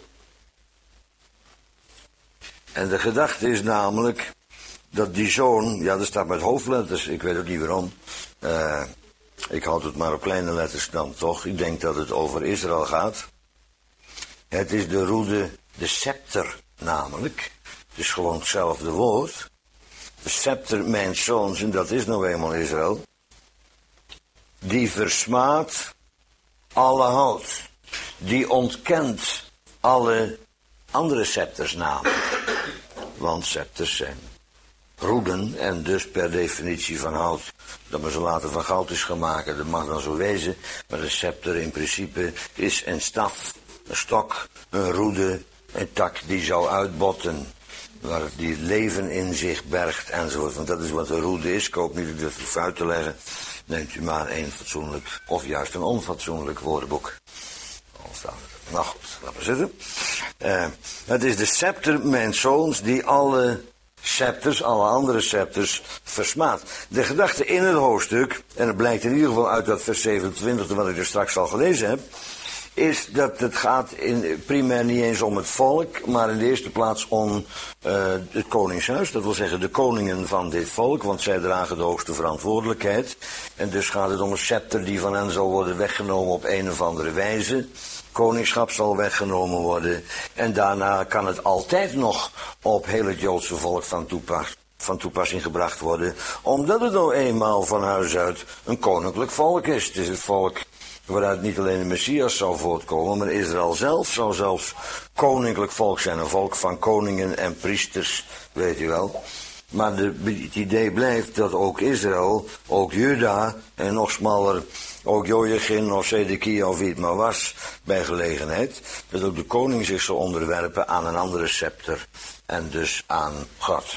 En de gedachte is namelijk dat die zoon, ja dat staat met hoofdletters, ik weet ook niet waarom. Uh, ik houd het maar op kleine letters dan toch. Ik denk dat het over Israël gaat. Het is de roede, de scepter namelijk. Het is gewoon hetzelfde woord. De scepter mijn zoons, en dat is nou eenmaal Israël. Die versmaadt alle hout. Die ontkent alle andere scepters namelijk. Want scepters zijn roeden en dus per definitie van hout. Dat men ze later van goud is gemaakt, dat mag dan zo wezen. Maar de scepter in principe is een staf, een stok, een roede, een tak die zou uitbotten. Waar die leven in zich bergt enzovoort. Want dat is wat een roede is. Ik hoop niet dat ik hoef uit te leggen. Neemt u maar een fatsoenlijk of juist een onfatsoenlijk woordenboek. Nou goed, laten we zitten. Uh, het is de scepter, mijn zoons, die alle scepters, alle andere scepters, versmaadt. De gedachte in het hoofdstuk, en het blijkt in ieder geval uit dat vers zevenentwintig, wat ik er straks al gelezen heb, is dat het gaat in, primair niet eens om het volk, maar in de eerste plaats om uh, het koningshuis. Dat wil zeggen de koningen van dit volk, want zij dragen de hoogste verantwoordelijkheid. En dus gaat het om een scepter die van hen zal worden weggenomen op een of andere wijze. Koningschap zal weggenomen worden. En daarna kan het altijd nog op heel het Joodse volk van, toepas, van toepassing gebracht worden. Omdat het nou eenmaal van huis uit een koninklijk volk is. Het is het volk waaruit niet alleen de Messias zou voortkomen, maar Israël zelf zou zelfs koninklijk volk zijn. Een volk van koningen en priesters, weet u wel. Maar de, het idee blijft dat ook Israël, ook Juda en nog smaller, ook Joachim of Zedekia of wie het maar was, bij gelegenheid, dat ook de koning zich zal onderwerpen aan een andere scepter en dus aan God.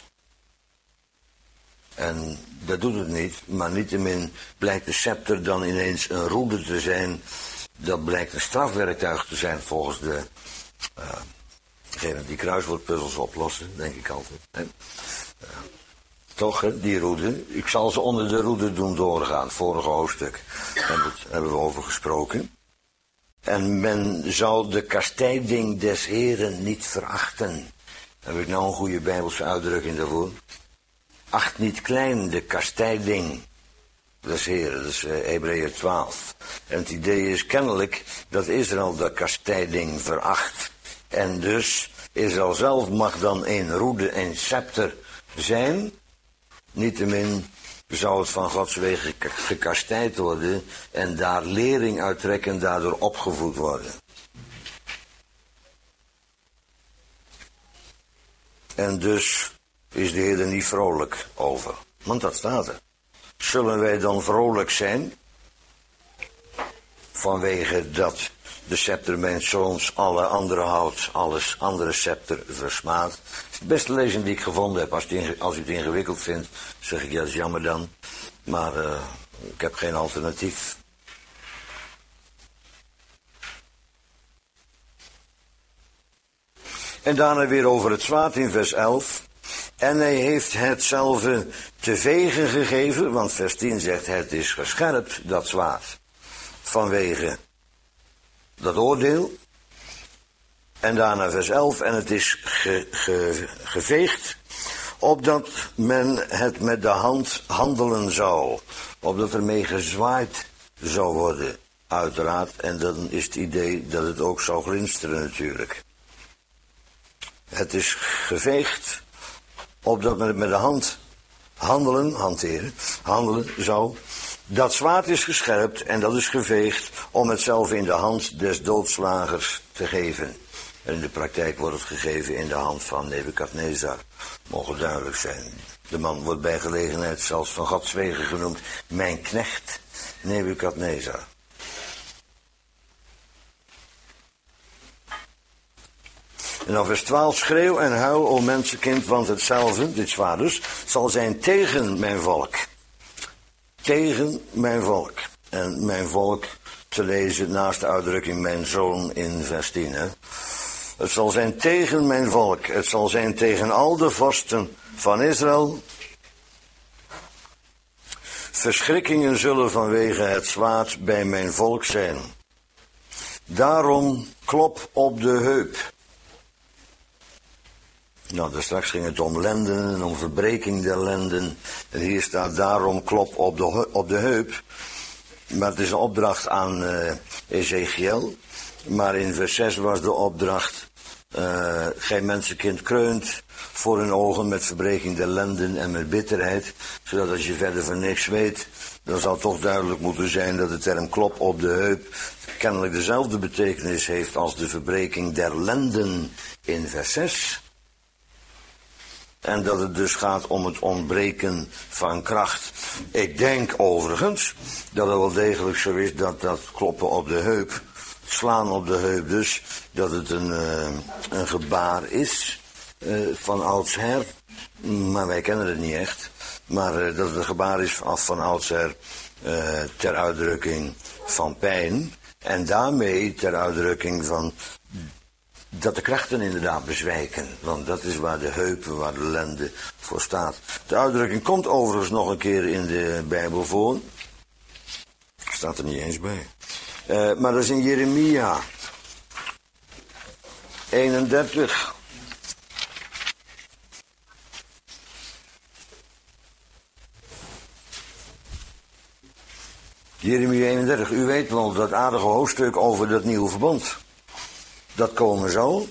En dat doet het niet, maar niettemin blijkt de scepter dan ineens een roede te zijn. Dat blijkt een strafwerktuig te zijn volgens de, uh, degene die kruiswoordpuzzels oplossen, denk ik altijd. Hè? Uh, toch, hè, die roede. Ik zal ze onder de roede doen doorgaan. Vorige hoofdstuk hebben, het, hebben we over gesproken. En men zou de kastijding des Heren niet verachten. Heb ik nou een goede Bijbelse uitdrukking daarvoor? Acht niet klein de kastijding des Heren, dat is uh, Hebreeën twaalf. En het idee is kennelijk dat Israël de kastijding veracht. En dus Israël zelf mag dan een roede, een scepter zijn. Niettemin zou het van Gods wegen gekastijd worden en daar lering uittrekken, daardoor opgevoed worden. En dus is de Heer er niet vrolijk over. Want dat staat er. Zullen wij dan vrolijk zijn? Vanwege dat de scepter mijns zoons alle andere houdt, alles andere scepter versmaadt. Het is de beste lezing die ik gevonden heb. Als, het als u het ingewikkeld vindt, zeg ik ja, dat is jammer dan. Maar uh, ik heb geen alternatief. En daarna weer over het zwaard in vers elf. En hij heeft hetzelfde te vegen gegeven, want vers tien zegt het is gescherpt, dat zwaard. Vanwege dat oordeel. En daarna vers elf, en het is ge, ge, geveegd, opdat men het met de hand handelen zou. Opdat er mee gezwaaid zou worden, uiteraard. En dan is het idee dat het ook zou glinsteren natuurlijk. Het is geveegd, opdat men het met de hand handelen, hanteren, handelen zou. Dat zwaard is gescherpt en dat is geveegd om het zelf in de hand des doodslagers te geven. En in de praktijk wordt het gegeven in de hand van Nebukadnezar. Mogen duidelijk zijn. De man wordt bij gelegenheid zelfs van Gods wegen genoemd. Mijn knecht Nebukadnezar. En dan vers twaalf, schreeuw en huil, o mensenkind, want hetzelfde, dit zwaard dus, zal zijn tegen mijn volk. Tegen mijn volk. En mijn volk te lezen naast de uitdrukking mijn zoon in vers tien. Hè? Het zal zijn tegen mijn volk. Het zal zijn tegen al de vorsten van Israël. Verschrikkingen zullen vanwege het zwaard bij mijn volk zijn. Daarom klop op de heup. Nou, daar straks ging het om lenden en om verbreking der lenden. En hier staat daarom klop op de, op de heup. Maar het is een opdracht aan uh, Ezechiel. Maar in vers zes was de opdracht, uh, geen mensenkind kreunt voor hun ogen met verbreking der lenden en met bitterheid. Zodat als je verder van niks weet, dan zal toch duidelijk moeten zijn dat de term klop op de heup kennelijk dezelfde betekenis heeft als de verbreking der lenden in vers zes. En dat het dus gaat om het ontbreken van kracht. Ik denk overigens dat het wel degelijk zo is dat dat kloppen op de heup, slaan op de heup dus, dat het een, uh, een gebaar is uh, van oudsher. Maar wij kennen het niet echt. Maar uh, dat het een gebaar is van, van oudsher uh, ter uitdrukking van pijn. En daarmee ter uitdrukking van dat de krachten inderdaad bezwijken. Want dat is waar de heupen, waar de lende voor staat. De uitdrukking komt overigens nog een keer in de Bijbel voor. Staat er niet eens bij. Uh, maar dat is in Jeremia eenendertig. Jeremia eenendertig. U weet wel dat aardige hoofdstuk over dat nieuwe verbond. Dat komen zo.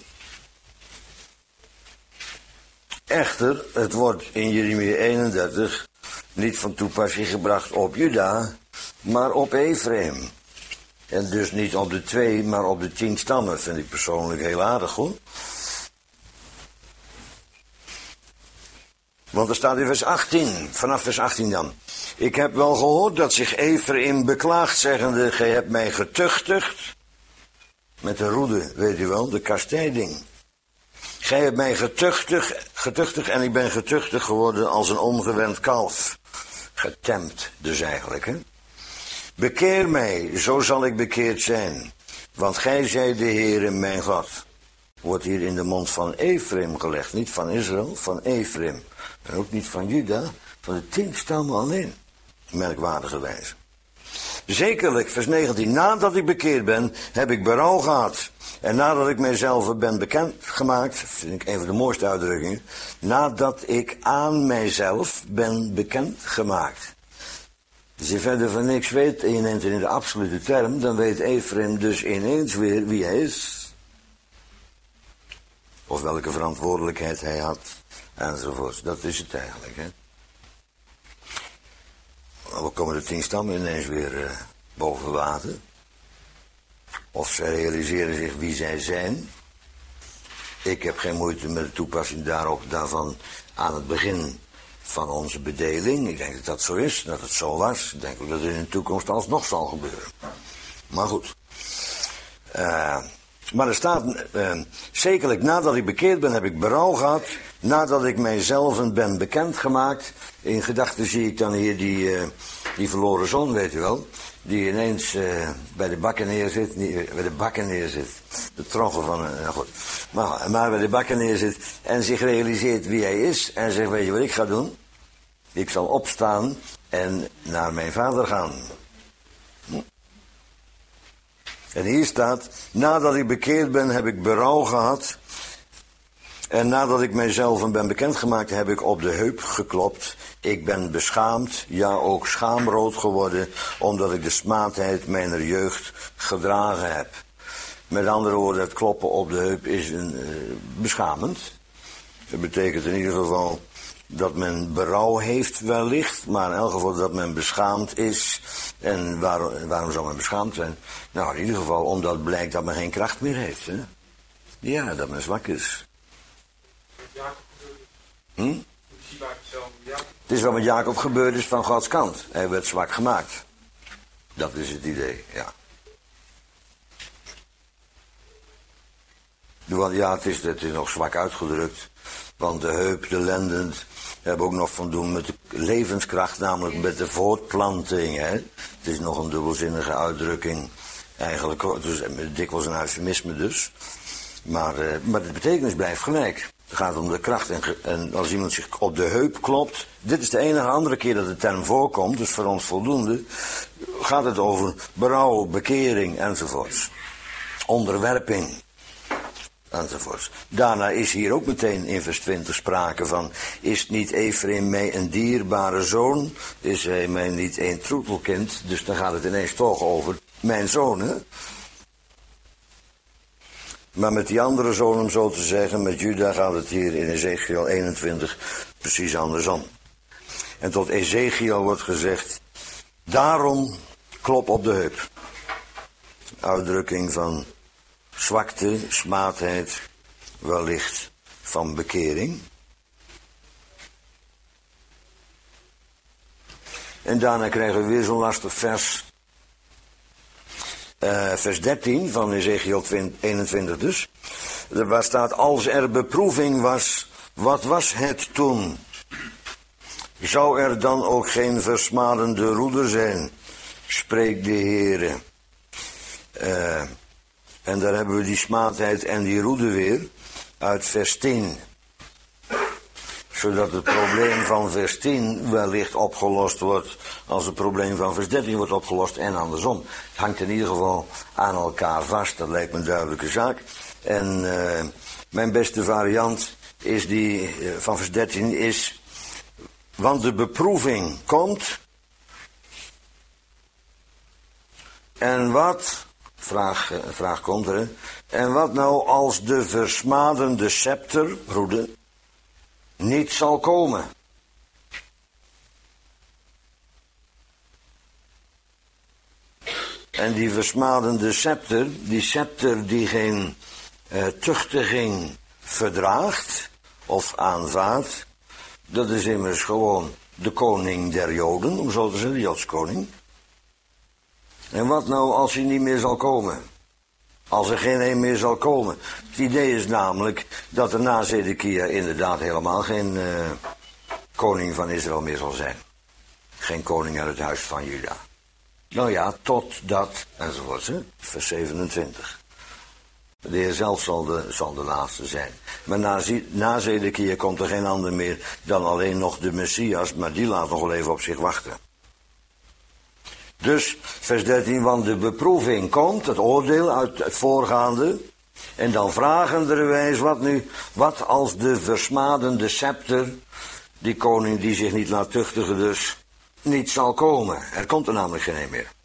Echter, het wordt in Jeremia eenendertig niet van toepassing gebracht op Juda, maar op Ephraim. En dus niet op de twee, maar op de tien stammen. Vind ik persoonlijk heel aardig hoor. Want er staat in vers achttien, vanaf vers achttien dan. Ik heb wel gehoord dat zich Ephraim beklaagt, zeggende, gij hebt mij getuchtigd. Met de roede, weet u wel, de kastijding. Gij hebt mij getuchtigd, getuchtigd en ik ben getuchtigd geworden als een ongewend kalf. Getemd dus eigenlijk, hè. Bekeer mij, zo zal ik bekeerd zijn. Want gij zijt de Heere mijn God. Wordt hier in de mond van Ephraim gelegd. Niet van Israël, van Ephraim. En ook niet van Juda, van de tien stammen alleen. Merkwaardige wijze. Zekerlijk, vers negentien. Nadat ik bekeerd ben, heb ik berouw gehad. En nadat ik mijzelf ben bekendgemaakt, vind ik een van de mooiste uitdrukkingen. Nadat ik aan mijzelf ben bekendgemaakt. Als je verder van niks weet en je neemt het in de absolute term, dan weet Ephraim dus ineens weer wie hij is. Of welke verantwoordelijkheid hij had, enzovoort. Dat is het eigenlijk, hè. Dan komen de tien stammen ineens weer uh, boven water. Of ze realiseren zich wie zij zijn. Ik heb geen moeite met de toepassing daarop, daarvan aan het begin van onze bedeling. Ik denk dat dat zo is, dat het zo was. Ik denk ook dat het in de toekomst alsnog zal gebeuren. Maar goed. Uh, maar er staat, uh, zekerlijk nadat ik bekeerd ben, heb ik berouw gehad. Nadat ik mijzelf ben bekendgemaakt. In gedachten zie ik dan hier die, uh, die verloren zoon, weet u wel. Die ineens uh, bij de bakken neerzit. Niet, bij de bakken neerzit. De troggen van, uh, nou goed. Maar, maar bij de bakken neerzit. En zich realiseert wie hij is. En zegt, weet je wat ik ga doen? Ik zal opstaan en naar mijn vader gaan. Hm. En hier staat, nadat ik bekeerd ben, heb ik berouw gehad. En nadat ik mijzelf ben bekendgemaakt, heb ik op de heup geklopt. Ik ben beschaamd, ja ook schaamrood geworden, omdat ik de smaadheid mijner jeugd gedragen heb. Met andere woorden, het kloppen op de heup is een, uh, beschamend. Dat betekent in ieder geval dat men berouw heeft wellicht, maar in elk geval dat men beschaamd is. En waar, waarom zou men beschaamd zijn? Nou, in ieder geval omdat blijkt dat men geen kracht meer heeft. Hè? Ja, dat men zwak is. Hm? Het is wat met Jacob gebeurd is van Gods kant. Hij werd zwak gemaakt. Dat is het idee, ja. Want ja, het is, het is nog zwak uitgedrukt. Want de heup, de lenden, hebben ook nog van doen met de levenskracht, namelijk met de voortplanting. Hè? Het is nog een dubbelzinnige uitdrukking. Eigenlijk, dus dikwijls een eufemisme dus. Maar, uh, maar de betekenis blijft gelijk. Het gaat om de kracht en, en als iemand zich op de heup klopt. Dit is de enige andere keer dat de term voorkomt, dus voor ons voldoende. Gaat het over berouw, bekering enzovoorts. Onderwerping. Enzovoorts. Daarna is hier ook meteen in vers twintig sprake van, is niet Ephraim mij een dierbare zoon? Is hij mij niet een troetelkind? Dus dan gaat het ineens toch over mijn zoon, hè? Maar met die andere zoon, om zo te zeggen, met Juda gaat het hier in Ezekiel eenentwintig precies andersom. En tot Ezekiel wordt gezegd, daarom klop op de heup. Uitdrukking van zwakte, smaadheid, wellicht van bekering. En daarna krijgen we weer zo'n lastig vers. Uh, vers dertien van Ezekiel eenentwintig dus. Waar staat, als er beproeving was, wat was het toen? Zou er dan ook geen versmadende roeder zijn? Spreekt de Heere. Uh, en daar hebben we die smaadheid en die roede weer uit vers tien. Zodat het probleem van vers tien wellicht opgelost wordt als het probleem van vers dertien wordt opgelost en andersom. Het hangt in ieder geval aan elkaar vast, dat lijkt me een duidelijke zaak. En uh, mijn beste variant is die uh, van vers dertien is, want de beproeving komt. En wat, vraag, uh, vraag komt er, hè? En wat nou als de versmadende scepter, roede, niet zal komen? En die versmadende scepter, die scepter die geen uh, tuchtiging verdraagt of aanvaardt, Dat is immers gewoon de koning der Joden, om zo te zeggen, de Joodse koning. En wat nou als hij niet meer zal komen? Als er geen een meer zal komen. Het idee is namelijk dat er na Zedekia inderdaad helemaal geen uh, koning van Israël meer zal zijn. Geen koning uit het huis van Juda. Nou ja, totdat, enzovoort, hè? Vers zevenentwintig. De Heer zelf zal de, zal de laatste zijn. Maar na, na Zedekia komt er geen ander meer dan alleen nog de Messias, maar die laat nog wel even op zich wachten. Dus, vers dertien, want de beproeving komt, het oordeel uit het voorgaande, en dan vragenderwijs, wat nu, wat als de versmadende scepter, die koning die zich niet laat tuchtigen dus, niet zal komen. Er komt er namelijk geen een meer.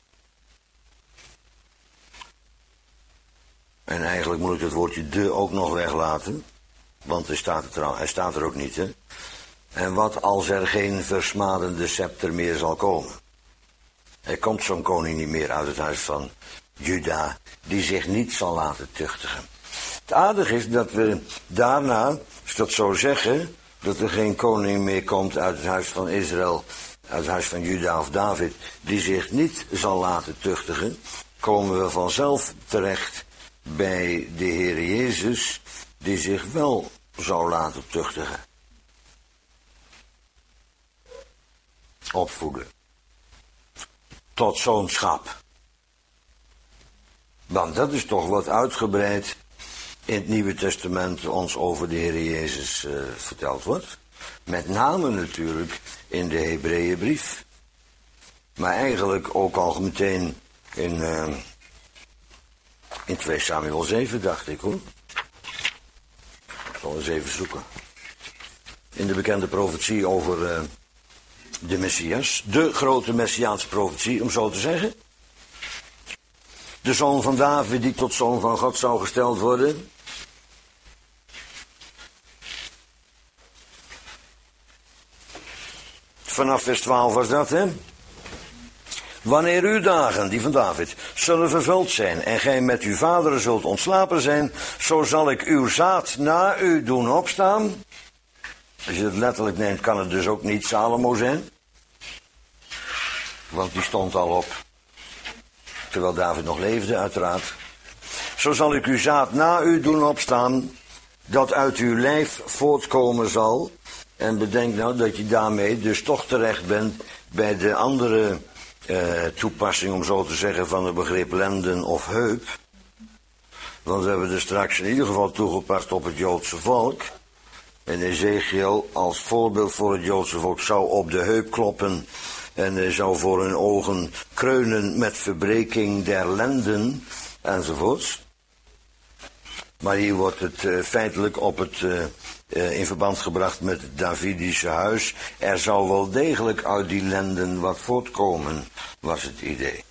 En eigenlijk moet ik het woordje de ook nog weglaten, want hij staat er, hij staat er ook niet, hè. En wat als er geen versmadende scepter meer zal komen? Er komt zo'n koning niet meer uit het huis van Juda, die zich niet zal laten tuchtigen. Het aardige is dat we daarna, als dat zo zeggen, dat er geen koning meer komt uit het huis van Israël, uit het huis van Juda of David, die zich niet zal laten tuchtigen, komen we vanzelf terecht bij de Heer Jezus, die zich wel zou laten tuchtigen. Opvoeden. Tot zoonschap. Want dat is toch wat uitgebreid in het Nieuwe Testament ons over de Heer Jezus uh, verteld wordt. Met name natuurlijk in de Hebreeënbrief. Maar eigenlijk ook al meteen in, uh, in twee Samuel zeven, dacht ik hoor. Ik zal eens even zoeken. In de bekende profetie over uh, de Messias. De grote Messiaanse profetie, om zo te zeggen. De zoon van David die tot zoon van God zou gesteld worden. Vanaf vers twaalf was dat, hè? Wanneer uw dagen, die van David, zullen vervuld zijn en gij met uw vaderen zult ontslapen zijn, zo zal ik uw zaad na u doen opstaan. Als je het letterlijk neemt, kan het dus ook niet Salomo zijn. Want die stond al op, terwijl David nog leefde, uiteraard. Zo zal ik uw zaad na u doen opstaan, dat uit uw lijf voortkomen zal. En bedenk nou dat je daarmee dus toch terecht bent bij de andere eh, toepassing, om zo te zeggen, van het begrip lenden of heup. Want we hebben er straks in ieder geval toegepast op het Joodse volk. En Ezekiel als voorbeeld voor het Joodse volk zou op de heup kloppen en uh, zou voor hun ogen kreunen met verbreking der lenden enzovoorts. Maar hier wordt het uh, feitelijk op het, uh, uh, in verband gebracht met het Davidische huis. Er zou wel degelijk uit die lenden wat voortkomen, was het idee.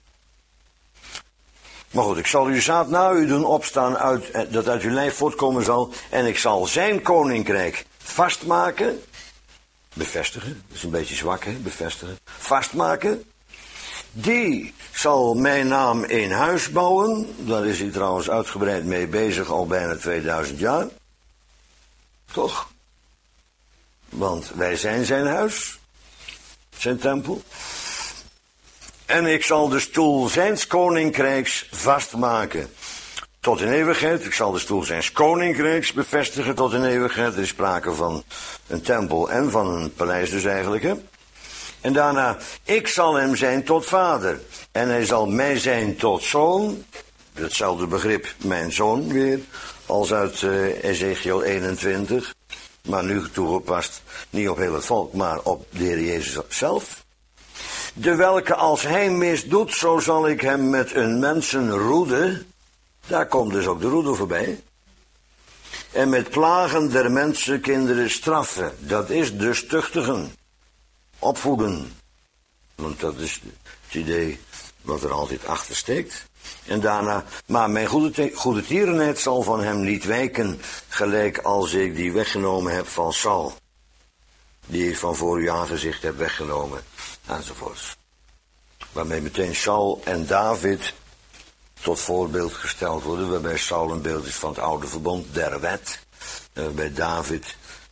Maar goed, ik zal uw zaad na u doen opstaan uit, dat uit uw lijf voortkomen zal. En ik zal zijn koninkrijk vastmaken. Bevestigen, dat is een beetje zwak hè, bevestigen. Vastmaken. Die zal mijn naam in huis bouwen. Daar is hij trouwens uitgebreid mee bezig al bijna tweeduizend jaar. Toch? Want wij zijn zijn huis. Zijn tempel. En ik zal de stoel zijns koninkrijks vastmaken tot in eeuwigheid. Ik zal de stoel zijns koninkrijks bevestigen tot in eeuwigheid. Er is sprake van een tempel en van een paleis dus eigenlijk. Hè? En daarna, ik zal hem zijn tot vader. En hij zal mij zijn tot zoon. Hetzelfde begrip, mijn zoon weer, als uit uh, Ezekiel eenentwintig. Maar nu toegepast niet op heel het volk, maar op de Heer Jezus zelf. De welke als hij misdoet, zo zal ik hem met een mensenroede, daar komt dus ook de roede voorbij, en met plagen der mensenkinderen straffen. Dat is dus tuchtigen, opvoeden. Want dat is het idee wat er altijd achter steekt. En daarna, maar mijn goede, goede tierenheid zal van hem niet wijken, gelijk als ik die weggenomen heb van Saul, die ik van voor uw aangezicht heb weggenomen, enzovoorts. Waarmee meteen Saul en David tot voorbeeld gesteld worden, waarbij Saul een beeld is van het oude verbond, der wet, waarbij David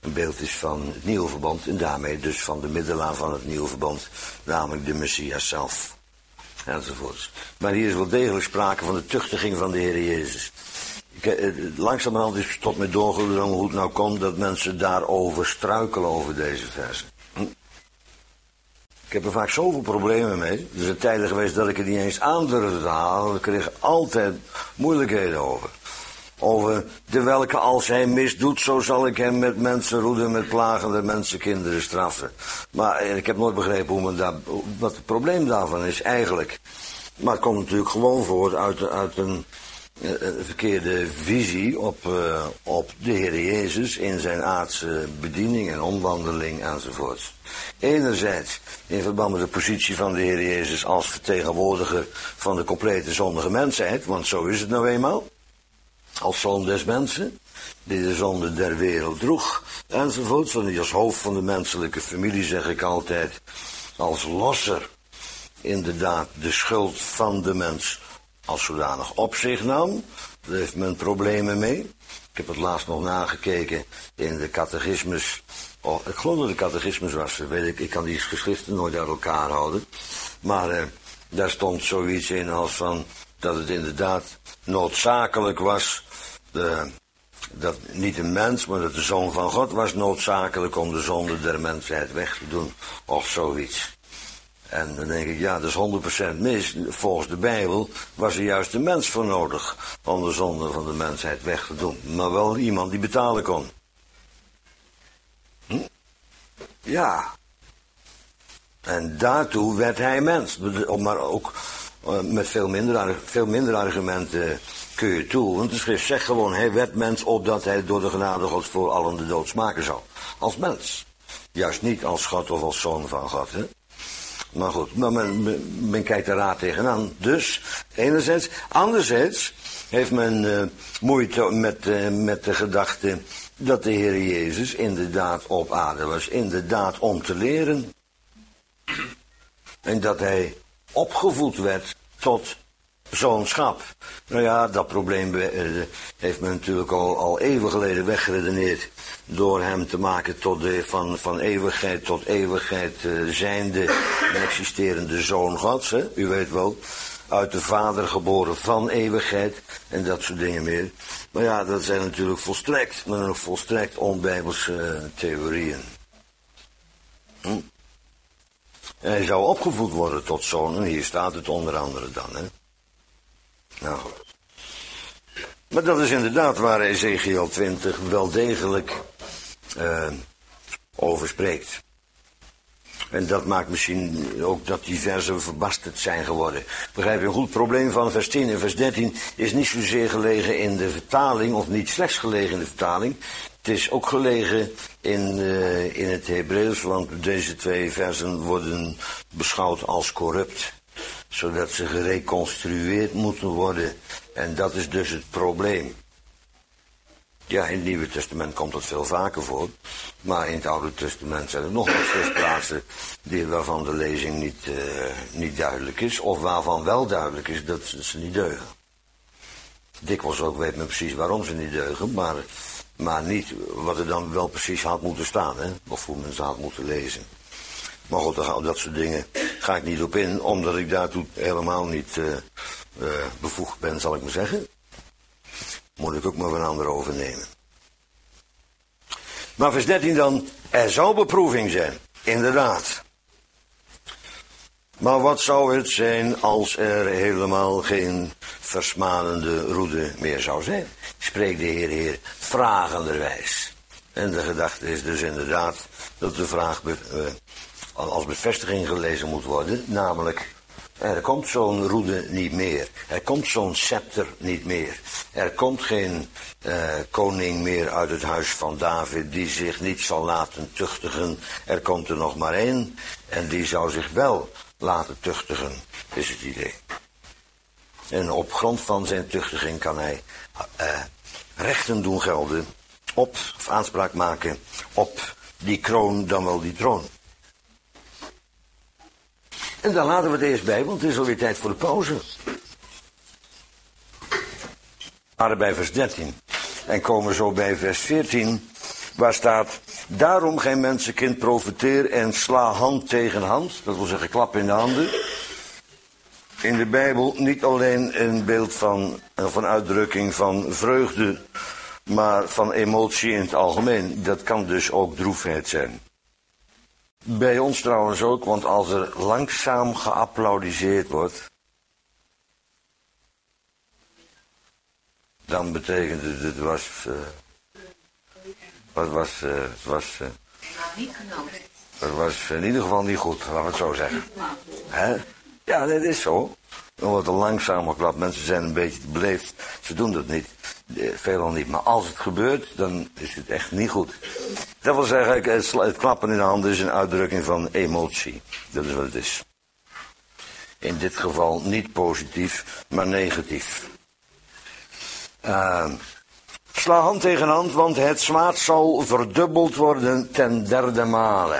een beeld is van het nieuwe verbond en daarmee dus van de middelaar van het nieuwe verbond, namelijk de Messias zelf. Enzovoorts. Maar hier is wel degelijk sprake van de tuchtiging van de Heer Jezus. Ik, eh, langzamerhand is het tot me doorgedrongen hoe het nou komt dat mensen daarover struikelen over deze versen. Hm? Ik heb er vaak zoveel problemen mee. Er zijn tijden geweest dat ik het niet eens aan durfde te halen. Ik kreeg altijd moeilijkheden over. Over de welke als hij misdoet, zo zal ik hem met mensenroeden, met plagende mensenkinderen straffen. Maar ik heb nooit begrepen hoe men daar, wat het probleem daarvan is eigenlijk. Maar het komt natuurlijk gewoon voort uit, uit een, een verkeerde visie op, uh, op de Heer Jezus in zijn aardse bediening en omwandeling enzovoort. Enerzijds in verband met de positie van de Heer Jezus als vertegenwoordiger van de complete zondige mensheid, want zo is het nou eenmaal. Als zoon des mensen, die de zonde der wereld droeg, enzovoort. Zo niet als hoofd van de menselijke familie, zeg ik altijd, als losser, inderdaad, de schuld van de mens als zodanig op zich nam. Daar heeft men problemen mee. Ik heb het laatst nog nagekeken in de catechismus. Oh, ik geloof dat de catechismus was, weet ik, ik kan die geschriften nooit uit elkaar houden. Maar eh, daar stond zoiets in als van, dat het inderdaad noodzakelijk was, de, dat niet een mens, maar dat de Zoon van God was noodzakelijk om de zonde der mensheid weg te doen, of zoiets. En dan denk ik, ja, dat is honderd procent mis. Volgens de Bijbel was er juist een mens voor nodig om de zonde van de mensheid weg te doen. Maar wel iemand die betalen kon. Hm? Ja. En daartoe werd hij mens. Maar ook uh, met veel minder, veel minder argumenten kun je toe. Want de schrift zegt gewoon, hij werd mens opdat hij door de genade Gods voor allen de dood smaken zou. Als mens. Juist niet als God of als zoon van God, hè. Maar goed, maar men, men, men kijkt er raar tegenaan. Dus, enerzijds. Anderzijds heeft men uh, moeite met, uh, met de gedachte dat de Heer Jezus inderdaad op aarde was. Inderdaad om te leren. En dat hij opgevoed werd tot zoonschap. Nou ja, dat probleem uh, heeft men natuurlijk al, al eeuwen geleden weggeredeneerd. Door hem te maken tot de, van, van eeuwigheid tot eeuwigheid uh, zijnde en existerende Zoon Gods. Hè? U weet wel, uit de Vader geboren van eeuwigheid en dat soort dingen meer. Maar ja, dat zijn natuurlijk volstrekt, maar nog volstrekt onbijbelse uh, theorieën. Hm? Hij zou opgevoed worden tot zoon en hier staat het onder andere dan. Hè? Nou goed. Maar dat is inderdaad waar Ezekiel twintig wel degelijk uh, over spreekt. En dat maakt misschien ook dat die versen verbasterd zijn geworden. Begrijp je, een goed probleem van vers tien en vers dertien is niet zozeer gelegen in de vertaling, of niet slechts gelegen in de vertaling. Het is ook gelegen in, uh, in het Hebreeuws, want deze twee versen worden beschouwd als corrupt. Zodat ze gereconstrueerd moeten worden. En dat is dus het probleem. Ja, in het Nieuwe Testament komt dat veel vaker voor. Maar in het Oude Testament zijn er nog wat schriftplaatsen die, waarvan de lezing niet, uh, niet duidelijk is. Of waarvan wel duidelijk is dat ze niet deugen. Dikwijls ook weet men precies waarom ze niet deugen. Maar, maar niet wat er dan wel precies had moeten staan. Hè? Of hoe men ze had moeten lezen. Maar goed, dat soort dingen ga ik niet op in. Omdat ik daartoe helemaal niet uh, uh, bevoegd ben, zal ik maar zeggen. Moet ik ook maar van anderen overnemen. Maar vers dertien dan. Er zou beproeving zijn. Inderdaad. Maar wat zou het zijn als er helemaal geen versmadende roede meer zou zijn? Spreekt de Heer Heer vragenderwijs. En de gedachte is dus inderdaad dat de vraag be, uh, als bevestiging gelezen moet worden. Namelijk, er komt zo'n roede niet meer. Er komt zo'n scepter niet meer. Er komt geen uh, koning meer uit het huis van David die zich niet zal laten tuchtigen. Er komt er nog maar één en die zou zich wel laten tuchtigen, is het idee. En op grond van zijn tuchtiging kan hij uh, rechten doen gelden op, of aanspraak maken op die kroon, dan wel die troon. En daar laten we het eerst bij, want het is alweer tijd voor de pauze. Maar bij vers dertien. En komen zo bij vers veertien, waar staat, Daarom, geen mensenkind, profeteer en sla hand tegen hand. Dat wil zeggen klap in de handen. In de Bijbel niet alleen een beeld van, of een uitdrukking van vreugde, maar van emotie in het algemeen. Dat kan dus ook droefheid zijn. Bij ons trouwens ook, want als er langzaam geapplaudiseerd wordt, dan betekent het, het was, uh, het was, uh, het was, uh, het was in ieder geval niet goed, laten we het zo zeggen. Hè? Ja, dat is zo. Dan wordt er langzaam geklapt. Mensen zijn een beetje te beleefd. Ze doen dat niet. Veelal niet. Maar als het gebeurt, dan is het echt niet goed. Dat wil zeggen, het, het klappen in de handen is een uitdrukking van emotie. Dat is wat het is. In dit geval niet positief, maar negatief. Uh, sla hand tegen hand, want het zwaard zal verdubbeld worden ten derde male.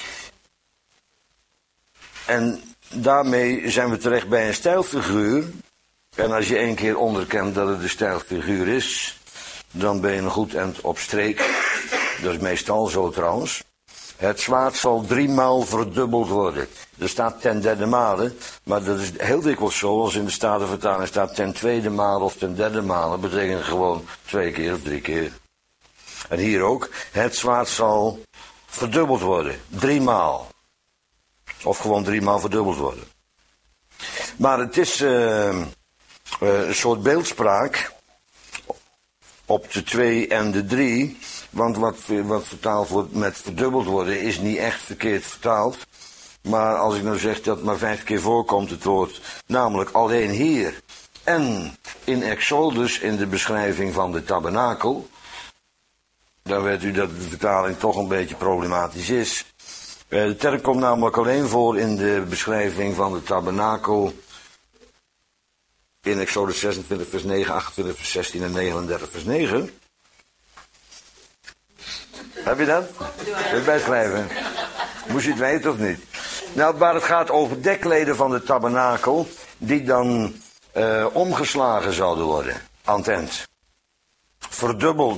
En daarmee zijn we terecht bij een stijlfiguur. En als je één keer onderkent dat het een stijlfiguur is, dan ben je een goed eind op streek. Dat is meestal zo trouwens. Het zwaard zal driemaal verdubbeld worden. Er staat ten derde male, maar dat is heel dikwijls zo, als in de Statenvertaling staat ten tweede male of ten derde male, betekent gewoon twee keer of drie keer. En hier ook, het zwaard zal verdubbeld worden, driemaal. Of gewoon driemaal verdubbeld worden. Maar het is uh, uh, een soort beeldspraak op de twee en de drie. Want wat, wat vertaald wordt met verdubbeld worden is niet echt verkeerd vertaald. Maar als ik nou zeg dat maar vijf keer voorkomt het woord, namelijk alleen hier en in Exodus in de beschrijving van de tabernakel, dan weet u dat de vertaling toch een beetje problematisch is. De term komt namelijk alleen voor in de beschrijving van de tabernakel in Exodus zesentwintig vers negen, achtentwintig vers zestien en negenendertig vers negen. Heb je dat? Wil je bijschrijven? Moest je het weten of niet? Nou, waar het gaat over dekleden van de tabernakel, die dan uh, omgeslagen zouden worden aan het eind. Verdubbeld.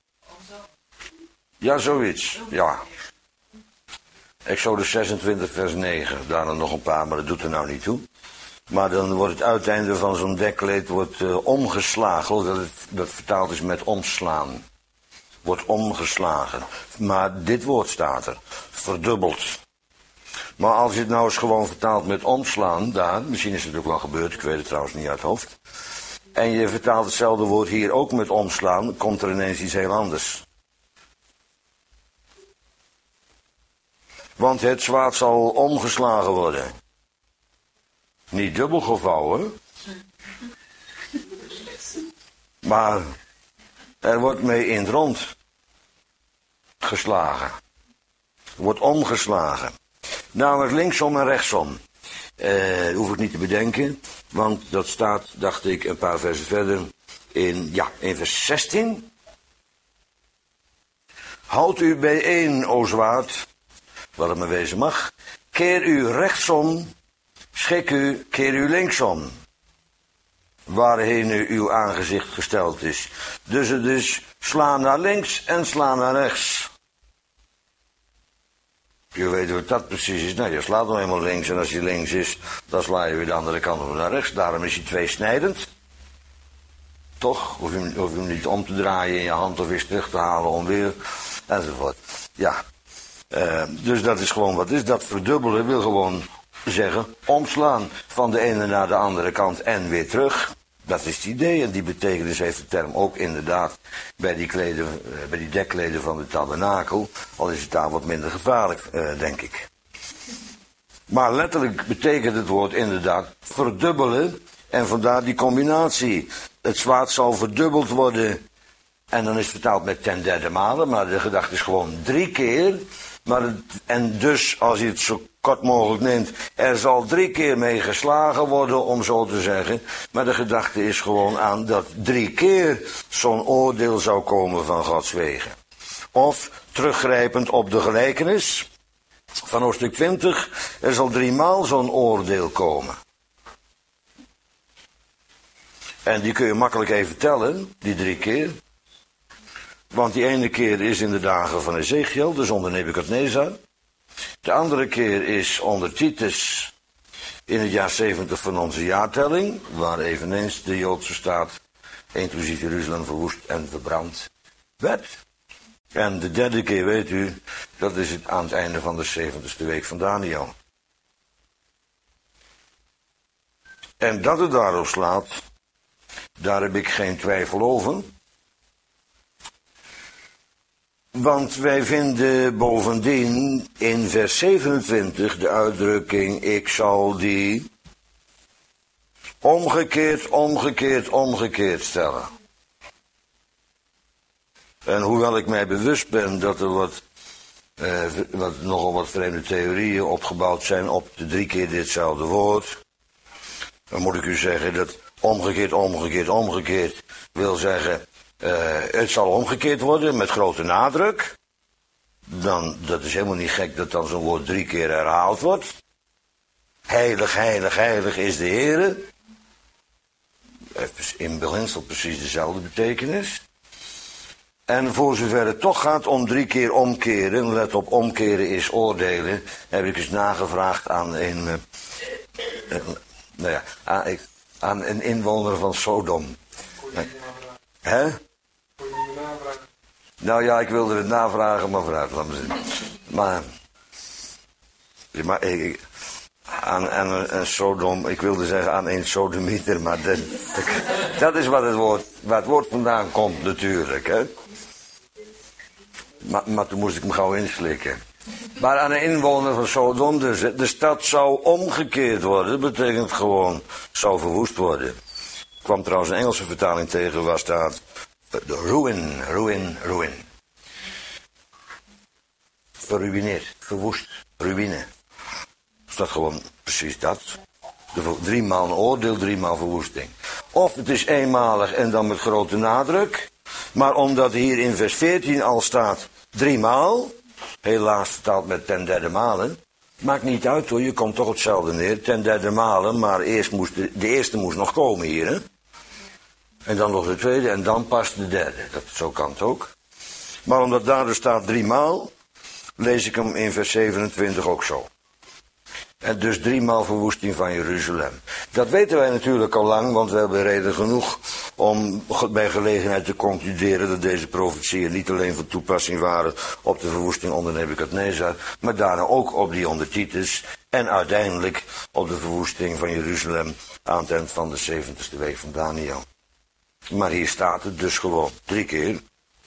Ja, zoiets. Ja. Exodus zesentwintig vers negen, daarna nog een paar, maar dat doet er nou niet toe. Maar dan wordt het uiteinde van zo'n dekkleed wordt uh, omgeslagen, dat het dat vertaald is met omslaan. Wordt omgeslagen. Maar dit woord staat er, verdubbeld. Maar als je het nou eens gewoon vertaalt met omslaan, daar, misschien is het ook wel gebeurd, ik weet het trouwens niet uit het hoofd. En je vertaalt hetzelfde woord hier ook met omslaan, komt er ineens iets heel anders. Want het zwaard zal omgeslagen worden. Niet dubbel gevouwen. Maar er wordt mee in het rond geslagen. Wordt omgeslagen. Namelijk linksom en rechtsom. Eh, hoef ik niet te bedenken. Want dat staat, dacht ik, een paar versen verder. In, ja, in vers zestien. Houd u bijeen, o zwaard. Wat het maar wezen mag. Keer u rechtsom, schik u, keer u linksom. Waarheen u uw aangezicht gesteld is. Dus het is sla naar links en sla naar rechts. Je weet wat dat precies is. Nou, je slaat nog eenmaal links en als je links is, dan sla je weer de andere kant op naar rechts. Daarom is hij tweesnijdend. Toch? Hoef je, hoef je hem niet om te draaien in je hand of eens terug te halen om weer, enzovoort. Ja. Uh, dus dat is gewoon wat is. Dat verdubbelen wil gewoon zeggen omslaan van de ene naar de andere kant en weer terug. Dat is het idee en die betekenis heeft de term ook inderdaad bij die, kleden, uh, bij die dekkleden van de tabernakel. Al is het daar wat minder gevaarlijk, uh, denk ik. Maar letterlijk betekent het woord inderdaad verdubbelen en vandaar die combinatie. Het zwaard zal verdubbeld worden en dan is het vertaald met ten derde male, maar de gedachte is gewoon drie keer. Maar het, en dus, als je het zo kort mogelijk neemt, er zal drie keer mee geslagen worden, om zo te zeggen. Maar de gedachte is gewoon aan dat drie keer zo'n oordeel zou komen van Gods wegen. Of, teruggrijpend op de gelijkenis van hoofdstuk twintig, er zal driemaal zo'n oordeel komen. En die kun je makkelijk even tellen, die drie keer. Want die ene keer is in de dagen van Ezekiel, dus onder Nebukadnezar. De andere keer is onder Titus in het jaar zeventig van onze jaartelling, waar eveneens de Joodse staat, inclusief Jeruzalem, verwoest en verbrand werd. En de derde keer, weet u, dat is het aan het einde van de zeventigste week van Daniel. En dat het daarop slaat, daar heb ik geen twijfel over. Want wij vinden bovendien in vers zevenentwintig de uitdrukking: ik zal die omgekeerd, omgekeerd, omgekeerd stellen. En hoewel ik mij bewust ben dat er wat, eh, wat, nogal wat vreemde theorieën opgebouwd zijn op de drie keer ditzelfde woord, dan moet ik u zeggen dat omgekeerd, omgekeerd, omgekeerd wil zeggen, uh, het zal omgekeerd worden met grote nadruk. Dan, dat is helemaal niet gek dat dan zo'n woord drie keer herhaald wordt. Heilig, heilig, heilig is de Heere. Heeft in beginsel precies dezelfde betekenis. En voor zover het toch gaat om drie keer omkeren, let op, omkeren is oordelen, heb ik eens nagevraagd aan een, uh, uh, nou ja, aan, aan een inwoner van Sodom. Hè? Nou ja, ik wilde het navragen, maar vooruit, laat me zien. Maar, maar ik, aan, aan een, een Sodom, ik wilde zeggen aan een Sodomieter, maar dat, dat is wat het woord, waar het woord vandaan komt natuurlijk, hè. Maar, maar toen moest ik me gauw inslikken. Maar aan een inwoner van Sodom, dus, de stad zou omgekeerd worden, dat betekent gewoon, zou verwoest worden. Ik kwam trouwens een Engelse vertaling tegen waar staat, ruin, ruin, ruin. Verruineerd, verwoest, ruïne. Staat gewoon precies dat. Driemaal een oordeel, driemaal verwoesting. Of het is eenmalig en dan met grote nadruk. Maar omdat hier in vers veertien al staat driemaal, helaas vertaald met ten derde malen, maakt niet uit hoor, je komt toch hetzelfde neer, ten derde malen, maar eerst moest de, de eerste moest nog komen hier, hè? En dan nog de tweede en dan pas de derde, dat, zo kan het ook. Maar omdat daar dus staat driemaal, lees ik hem in vers zevenentwintig ook zo. En dus driemaal verwoesting van Jeruzalem. Dat weten wij natuurlijk al lang, want we hebben reden genoeg om bij gelegenheid te concluderen dat deze profetieën niet alleen van toepassing waren op de verwoesting onder Nebukadnezar, maar daarna ook op die onder Titus en uiteindelijk op de verwoesting van Jeruzalem aan het eind van de zeventigste week van Daniel. Maar hier staat het dus gewoon drie keer.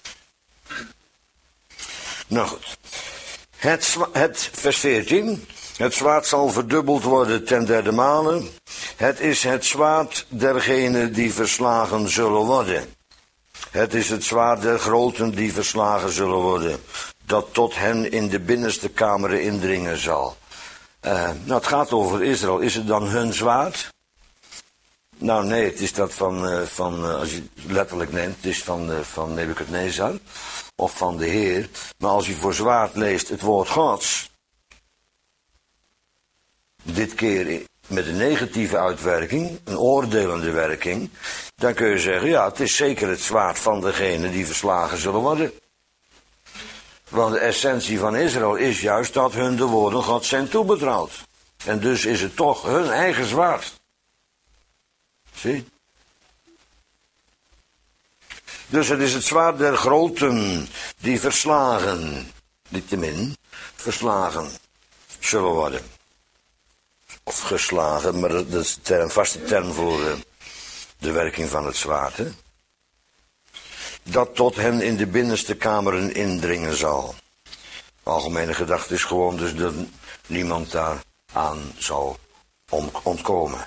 Nou goed. Het, het vers veertien. Het zwaard zal verdubbeld worden ten derde male. Het is het zwaard dergenen die verslagen zullen worden. Het is het zwaard der groten die verslagen zullen worden, dat tot hen in de binnenste kameren indringen zal. Uh, nou, het gaat over Israël. Is het dan hun zwaard? Nou nee, het is dat van, uh, van uh, als je het letterlijk neemt, het is van, uh, van Nebukadnezar of van de Heer. Maar als je voor zwaard leest het woord Gods, dit keer met een negatieve uitwerking, een oordelende werking, dan kun je zeggen, ja, het is zeker het zwaard van degenen die verslagen zullen worden. Want de essentie van Israël is juist dat hun de woorden God zijn toebetrouwd. En dus is het toch hun eigen zwaard. Zie? Dus het is het zwaard der groten die verslagen, niettemin, verslagen zullen worden. Of geslagen, maar dat is een vaste term voor uh, de werking van het zwaard. Hè? Dat tot hen in de binnenste kameren indringen zal. De algemene gedachte is gewoon dus dat niemand daar aan zal ontkomen.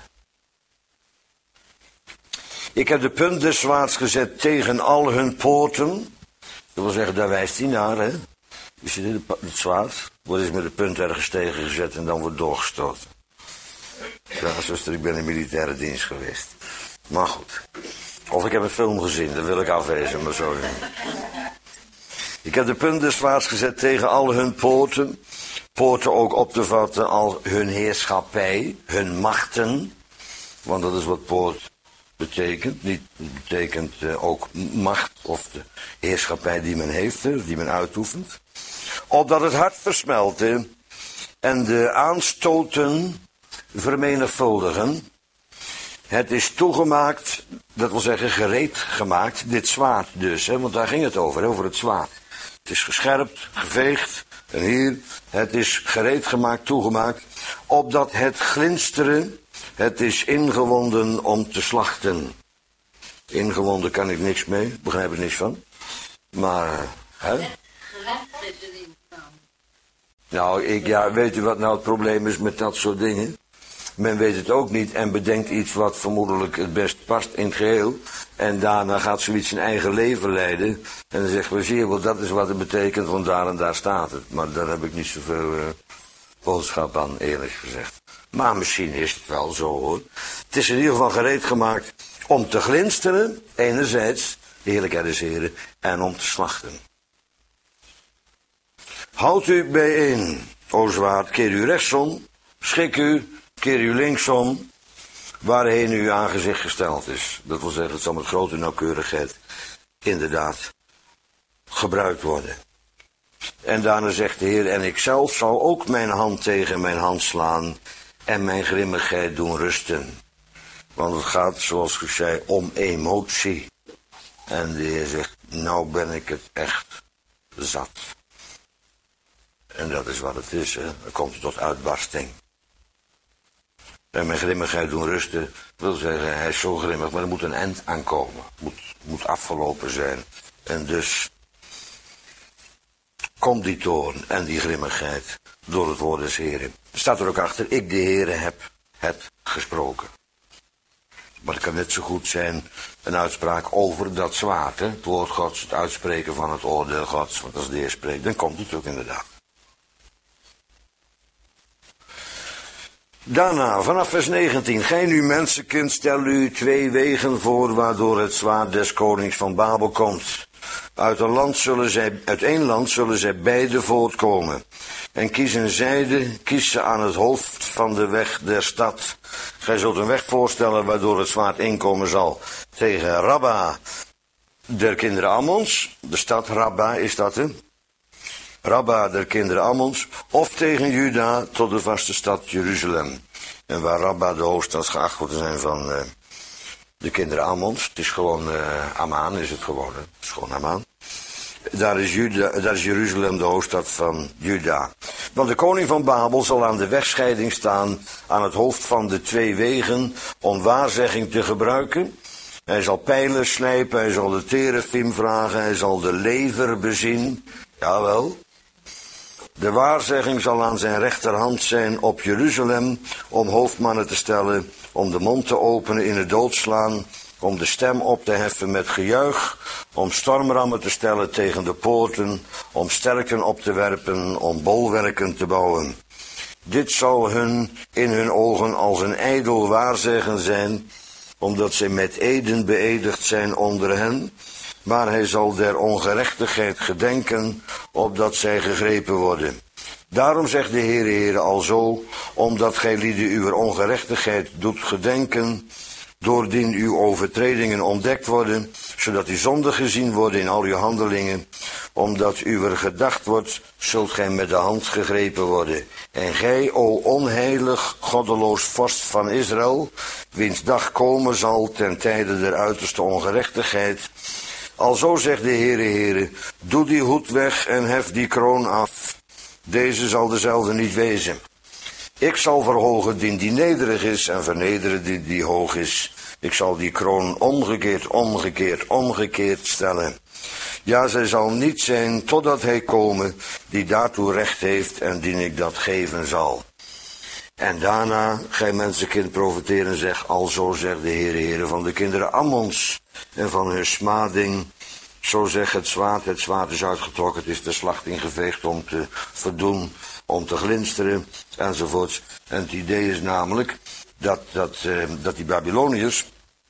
Ik heb de punt des zwaards gezet tegen al hun poorten. Dat wil zeggen, daar wijst hij naar, hè. Je ziet het zwaard, wordt eens met de punt ergens tegen gezet en dan wordt doorgestoten. Ja, zuster, ik ben in militaire dienst geweest. Maar goed. Of ik heb een film gezien, dat wil ik afwezen, maar zo. Ik heb de punt des zwaards gezet tegen al hun poorten. Poorten ook op te vatten als hun heerschappij, hun machten. Want dat is wat poort betekent. Niet betekent uh, ook macht of de heerschappij die men heeft, hè, die men uitoefent. Opdat het hart versmelte en de aanstoten vermenigvuldigen. Het is toegemaakt, dat wil zeggen gereed gemaakt, dit zwaard dus, hè, want daar ging het over, hè, over het zwaard. Het is gescherpt, geveegd, en hier, het is gereed gemaakt, toegemaakt, opdat het glinsteren, het is ingewonden om te slachten. Ingewonden kan ik niks mee, begrijp er niks van. Maar, hè? Gelegd is er niet van. Nou, ik, ja, weet u wat nou het probleem is met dat soort dingen? Men weet het ook niet en bedenkt iets wat vermoedelijk het best past in het geheel. En daarna gaat zoiets zijn eigen leven leiden. En dan zeggen we, zie je wel, dat is wat het betekent, want daar en daar staat het. Maar daar heb ik niet zoveel uh, boodschap aan, eerlijk gezegd. Maar misschien is het wel zo, hoor. Het is in ieder geval gereed gemaakt om te glinsteren, enerzijds, de heerlijkheid des Heren, en om te slachten. Houd u bijeen, o zwaard, keer u rechtsom, schik u, keer u linksom, waarheen uw aangezicht gesteld is. Dat wil zeggen, het zal met grote nauwkeurigheid inderdaad gebruikt worden. En daarna zegt de Heer, en ik zelf zal ook mijn hand tegen mijn hand slaan en mijn grimmigheid doen rusten. Want het gaat, zoals ik zei, om emotie. En de Heer zegt, nou ben ik het echt zat. En dat is wat het is, hè. Dan komt het tot uitbarsting. En mijn grimmigheid doen rusten, wil zeggen, hij is zo grimmig, maar er moet een eind aankomen. Moet, moet afgelopen zijn. En dus komt die toorn en die grimmigheid door het woord des Heren. Er staat er ook achter, ik de Heere heb het gesproken. Maar het kan net zo goed zijn een uitspraak over dat zwaard, hè? Het woord Gods, het uitspreken van het oordeel Gods. Want als de Heer spreekt, dan komt het ook inderdaad. Daarna, vanaf vers negentien. Gij nu mensenkind, stel u twee wegen voor waardoor het zwaard des konings van Babel komt. Uit een land zullen zij, uit één land zullen zij beide voortkomen. En kies een zijde, kies ze aan het hoofd van de weg der stad. Gij zult een weg voorstellen waardoor het zwaard inkomen zal tegen Rabba der kinderen Ammons. De stad Rabba is dat, hè? Rabba der kinderen Ammons, of tegen Juda tot de vaste stad Jeruzalem. En waar Rabba de hoofdstad geacht wordt te zijn van uh, de kinderen Ammons. Het is gewoon uh, Amman, is het gewoon. Hè? Het is gewoon Amman. Daar is, Juda, daar is Jeruzalem de hoofdstad van Juda. Want de koning van Babel zal aan de wegscheiding staan, aan het hoofd van de twee wegen, om waarzegging te gebruiken. Hij zal pijlen slijpen, hij zal de terefim vragen, hij zal de lever bezien. Jawel. De waarzegging zal aan zijn rechterhand zijn op Jeruzalem, om hoofdmannen te stellen, om de mond te openen in het doodslaan, om de stem op te heffen met gejuich, om stormrammen te stellen tegen de poorten, om sterken op te werpen, om bolwerken te bouwen. Dit zal hun in hun ogen als een ijdel waarzeggen zijn, omdat zij met eden beëdigd zijn onder hen. Maar hij zal der ongerechtigheid gedenken, opdat zij gegrepen worden. Daarom zegt de Heere, Heere, alzo, omdat gij lieden uw ongerechtigheid doet gedenken, doordien uw overtredingen ontdekt worden, zodat die zonden gezien worden in al uw handelingen, omdat uwer gedacht wordt, zult gij met de hand gegrepen worden. En gij, o onheilig, goddeloos vorst van Israël, wiens dag komen zal ten tijde der uiterste ongerechtigheid, alzo zegt de Heere, Heere, doe die hoed weg en hef die kroon af. Deze zal dezelfde niet wezen. Ik zal verhogen die die nederig is en vernederen die die hoog is. Ik zal die kroon omgekeerd, omgekeerd, omgekeerd stellen. Ja, zij zal niet zijn totdat hij komen die daartoe recht heeft en die ik dat geven zal. En daarna, gij mensenkind, profeteren, zeg, alzo zegt de Heere, Heere van de kinderen Ammons en van hun smading. Zo zegt het zwaard, het zwaard is uitgetrokken, het is de slachting geveegd om te verdoen, om te glinsteren, enzovoorts. En het idee is namelijk dat, dat, uh, dat die Babyloniërs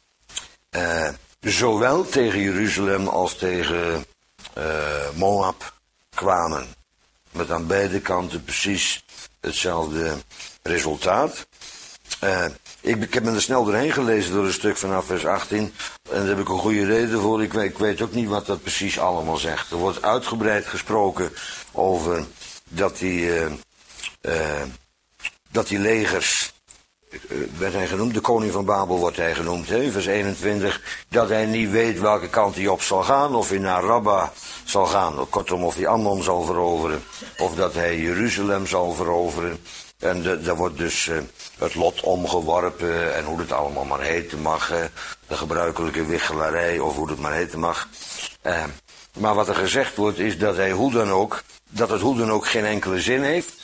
uh, zowel tegen Jeruzalem als tegen uh, Moab kwamen. Met aan beide kanten precies hetzelfde resultaat. Uh, ik, ik heb me er snel doorheen gelezen door een stuk vanaf vers achttien. En daar heb ik een goede reden voor. Ik weet, ik weet ook niet wat dat precies allemaal zegt. Er wordt uitgebreid gesproken over dat die, uh, uh, dat die legers... Uh, werd hij genoemd, de koning van Babel wordt hij genoemd, hè? Vers eenentwintig, dat hij niet weet welke kant hij op zal gaan, of hij naar Rabba zal gaan, kortom of hij Ammon zal veroveren, of dat hij Jeruzalem zal veroveren. En daar wordt dus uh, het lot omgeworpen en hoe het allemaal maar heten mag, uh, de gebruikelijke wichelarij of hoe het maar heten mag. Uh, maar wat er gezegd wordt is dat hij hoe dan ook, dat het hoe dan ook geen enkele zin heeft.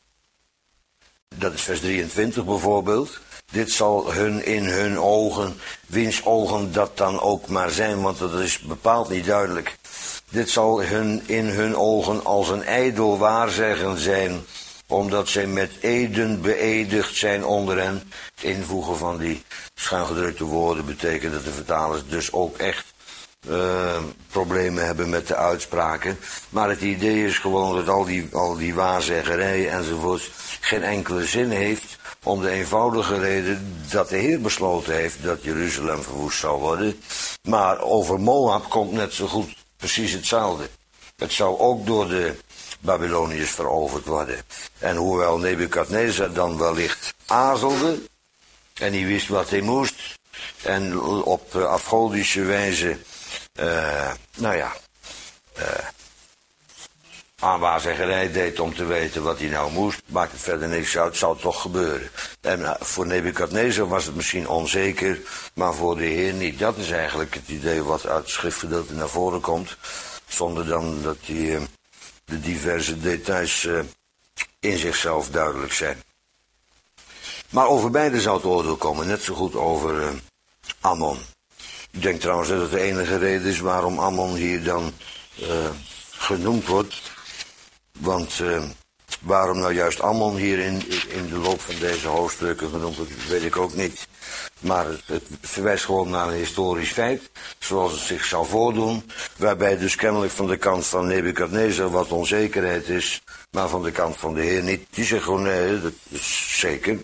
Dat is vers drieëntwintig bijvoorbeeld. Dit zal hun in hun ogen, wiens ogen dat dan ook maar zijn, want dat is bepaald niet duidelijk. Dit zal hun in hun ogen als een ijdel waarzeggen zijn, omdat zij met eden beëdigd zijn onder hen. Het invoegen van die schuingedrukte woorden betekent dat de vertalers dus ook echt uh, problemen hebben met de uitspraken. Maar het idee is gewoon dat al die, al die waarzeggerij enzovoort geen enkele zin heeft, om de eenvoudige reden dat de Heer besloten heeft dat Jeruzalem verwoest zou worden. Maar over Moab komt net zo goed precies hetzelfde. Het zou ook door de Babyloniërs veroverd worden. En hoewel Nebukadnezar dan wellicht aarzelde en hij wist wat hij moest en op afgodische wijze, uh, nou ja, uh, aanwaarzeggerij deed om te weten wat hij nou moest, maakt het verder niks uit, zou het toch gebeuren. En uh, voor Nebukadnezar was het misschien onzeker, maar voor de Heer niet. Dat is eigenlijk het idee wat uit het schriftgedeelte naar voren komt, zonder dan dat die, uh, de diverse details uh, in zichzelf duidelijk zijn. Maar over beide zou het oordeel komen, net zo goed over uh, Ammon. Ik denk trouwens dat het de enige reden is waarom Ammon hier dan uh, genoemd wordt. Want uh, waarom nou juist Ammon hier in, in de loop van deze hoofdstukken genoemd wordt, weet ik ook niet. Maar het, het verwijst gewoon naar een historisch feit, zoals het zich zou voordoen. Waarbij dus kennelijk van de kant van Nebukadnezar wat onzekerheid is, maar van de kant van de Heer niet. Die zegt gewoon nee, dat is zeker.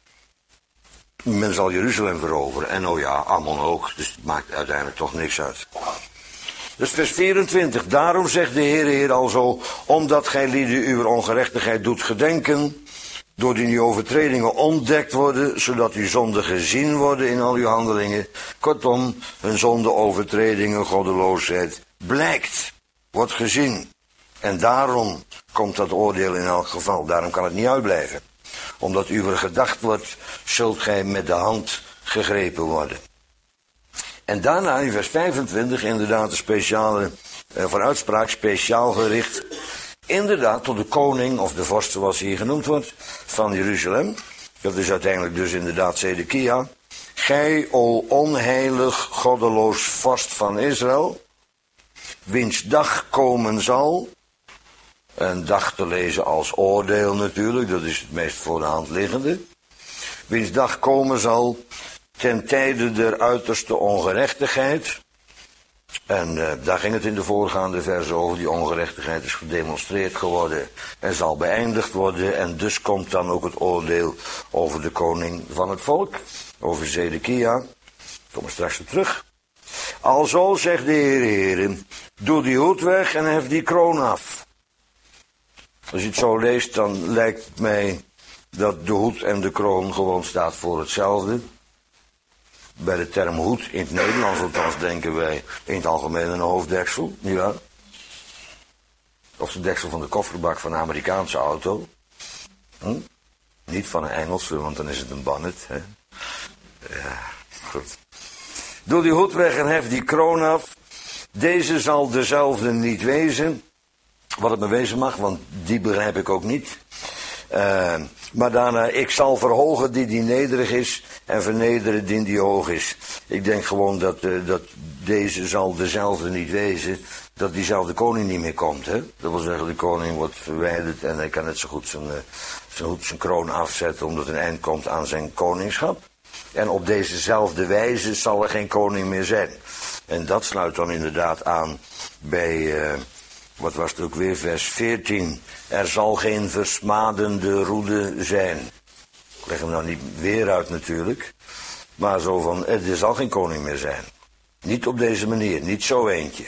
Men zal Jeruzalem veroveren. En oh ja, Ammon ook. Dus het maakt uiteindelijk toch niks uit. Dus vers vierentwintig. Daarom zegt de Heer, Heer alzo, omdat gij lieden uw ongerechtigheid doet gedenken, door die uw overtredingen ontdekt worden, zodat uw zonden gezien worden in al uw handelingen. Kortom, hun zonde, overtredingen, goddeloosheid blijkt, wordt gezien. En daarom komt dat oordeel in elk geval. Daarom kan het niet uitblijven. Omdat u er gedacht wordt, zult gij met de hand gegrepen worden. En daarna in vers vijfentwintig inderdaad een speciale uh, vooruitspraak, speciaal gericht. Inderdaad tot de koning of de vorst zoals hij hier genoemd wordt van Jeruzalem. Dat is uiteindelijk dus inderdaad Zedekia. Gij, o onheilig, goddeloos vorst van Israël, wiens dag komen zal. Een dag te lezen als oordeel natuurlijk, dat is het meest voor de hand liggende. Wiens dag komen zal ten tijde der uiterste ongerechtigheid. En uh, daar ging het in de voorgaande verse over. Die ongerechtigheid is gedemonstreerd geworden en zal beëindigd worden. En dus komt dan ook het oordeel over de koning van het volk. Over Zedekia. Kom er straks op terug. Alzo zegt de Heer, Heere, doe die hoed weg en hef die kroon af. Als je het zo leest, dan lijkt het mij dat de hoed en de kroon gewoon staat voor hetzelfde. Bij de term hoed in het Nederlands, althans denken wij in het algemeen een hoofddeksel, nietwaar? Of de deksel van de kofferbak van een Amerikaanse auto. Hm? Niet van een Engelse, want dan is het een bonnet. Hè? Ja, goed. Doe die hoed weg en hef die kroon af. Deze zal dezelfde niet wezen. Wat het me wezen mag, want die begrijp ik ook niet. Uh, maar daarna, ik zal verhogen die die nederig is en vernederen die die hoog is. Ik denk gewoon dat, uh, dat deze zal dezelfde niet wezen, dat diezelfde koning niet meer komt. Hè? Dat wil zeggen, de koning wordt verwijderd en hij kan net zo goed zijn, uh, zijn, hoed, zijn kroon afzetten, omdat een eind komt aan zijn koningschap. En op dezezelfde wijze zal er geen koning meer zijn. En dat sluit dan inderdaad aan bij... Uh, Wat was het ook weer, vers veertien. Er zal geen versmadende roede zijn. leg hem nou niet weer uit natuurlijk. Maar zo van, er zal geen koning meer zijn. Niet op deze manier, niet zo eentje.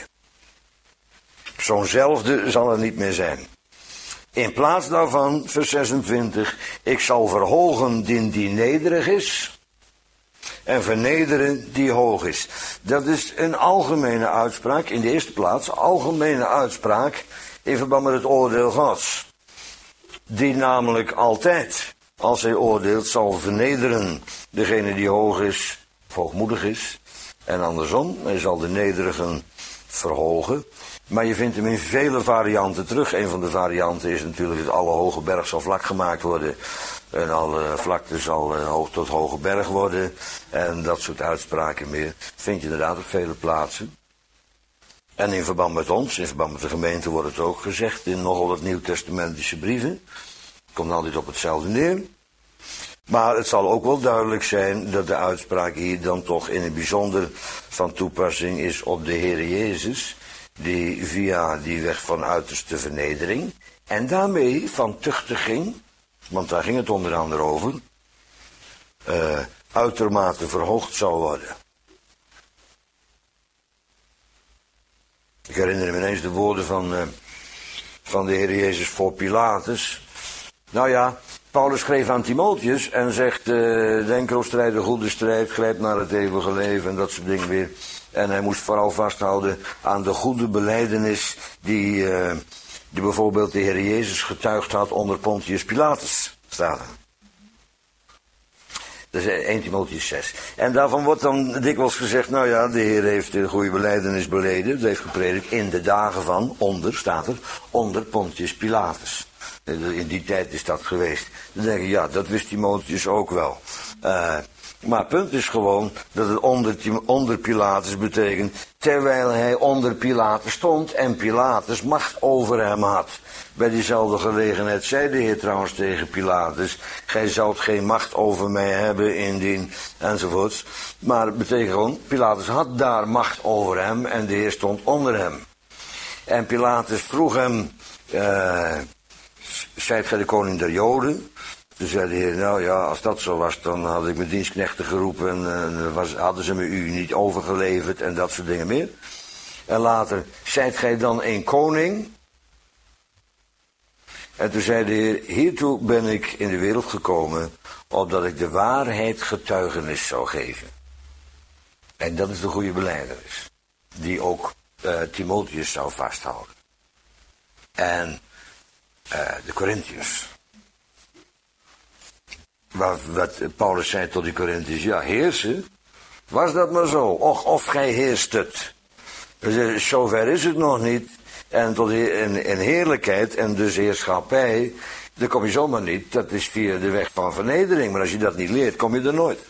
Zo'nzelfde zal er niet meer zijn. In plaats daarvan, vers zesentwintig, ik zal verhogen die die nederig is en vernederen die hoog is. Dat is een algemene uitspraak, in de eerste plaats, algemene uitspraak in verband met het oordeel Gods. Die namelijk altijd, als hij oordeelt, zal vernederen degene die hoog is, of hoogmoedig is. En andersom, hij zal de nederigen verhogen. Maar je vindt hem in vele varianten terug. Een van de varianten is natuurlijk dat alle hoge berg zal vlak gemaakt worden. En alle vlakte zal uh, hoog tot hoge berg worden. En dat soort uitspraken meer. Vind je inderdaad op vele plaatsen. En in verband met ons, in verband met de gemeente wordt het ook gezegd in nogal wat nieuwtestamentische brieven. Komt altijd op hetzelfde neer. Maar het zal ook wel duidelijk zijn dat de uitspraak hier dan toch in het bijzonder van toepassing is op de Heer Jezus. Die via die weg van uiterste vernedering en daarmee van tuchtiging, want daar ging het onder andere over, uh, uitermate verhoogd zal worden. Ik herinner me ineens de woorden van, uh, van de Heer Jezus voor Pilatus. Nou ja, Paulus schreef aan Timotheus en zegt, uh, denk erop strijd de goede strijd, grijp naar het eeuwige leven en dat soort dingen weer. En hij moest vooral vasthouden aan de goede belijdenis die, uh, die bijvoorbeeld de Heer Jezus getuigd had onder Pontius Pilatus. Staat er. Dat is eerste Timotheus zes. En daarvan wordt dan dikwijls gezegd, nou ja, de Heer heeft de goede belijdenis beleden, dat heeft gepredikt in de dagen van, onder, staat er, onder Pontius Pilatus. In die tijd is dat geweest. Dan denk ik, ja, dat wist Timotheus ook wel. Uh, maar het punt is gewoon dat het onder, onder Pilatus betekent, terwijl hij onder Pilatus stond en Pilatus macht over hem had. Bij diezelfde gelegenheid zei de Heer trouwens tegen Pilatus, gij zoudt geen macht over mij hebben indien, enzovoorts. Maar het betekent gewoon, Pilatus had daar macht over hem en de Heer stond onder hem. En Pilatus vroeg hem, uh, zijt gij de koning der Joden? Toen zei de Heer, nou ja, als dat zo was, dan had ik mijn dienstknechten geroepen en uh, was, hadden ze me u niet overgeleverd en dat soort dingen meer. En later, zijt gij dan een koning? En toen zei de Heer, hiertoe ben ik in de wereld gekomen, opdat ik de waarheid getuigenis zou geven. En dat is de goede belijdenis, die ook uh, Timotheus zou vasthouden. En uh, de Corinthiërs. Wat, wat Paulus zei tot die Corinthiërs, ja, heersen, was dat maar zo, och, of gij heerst het. Dus, zover is het nog niet. En tot in, in heerlijkheid en dus heerschappij, daar kom je zomaar niet. Dat is via de weg van vernedering, maar als je dat niet leert, kom je er nooit.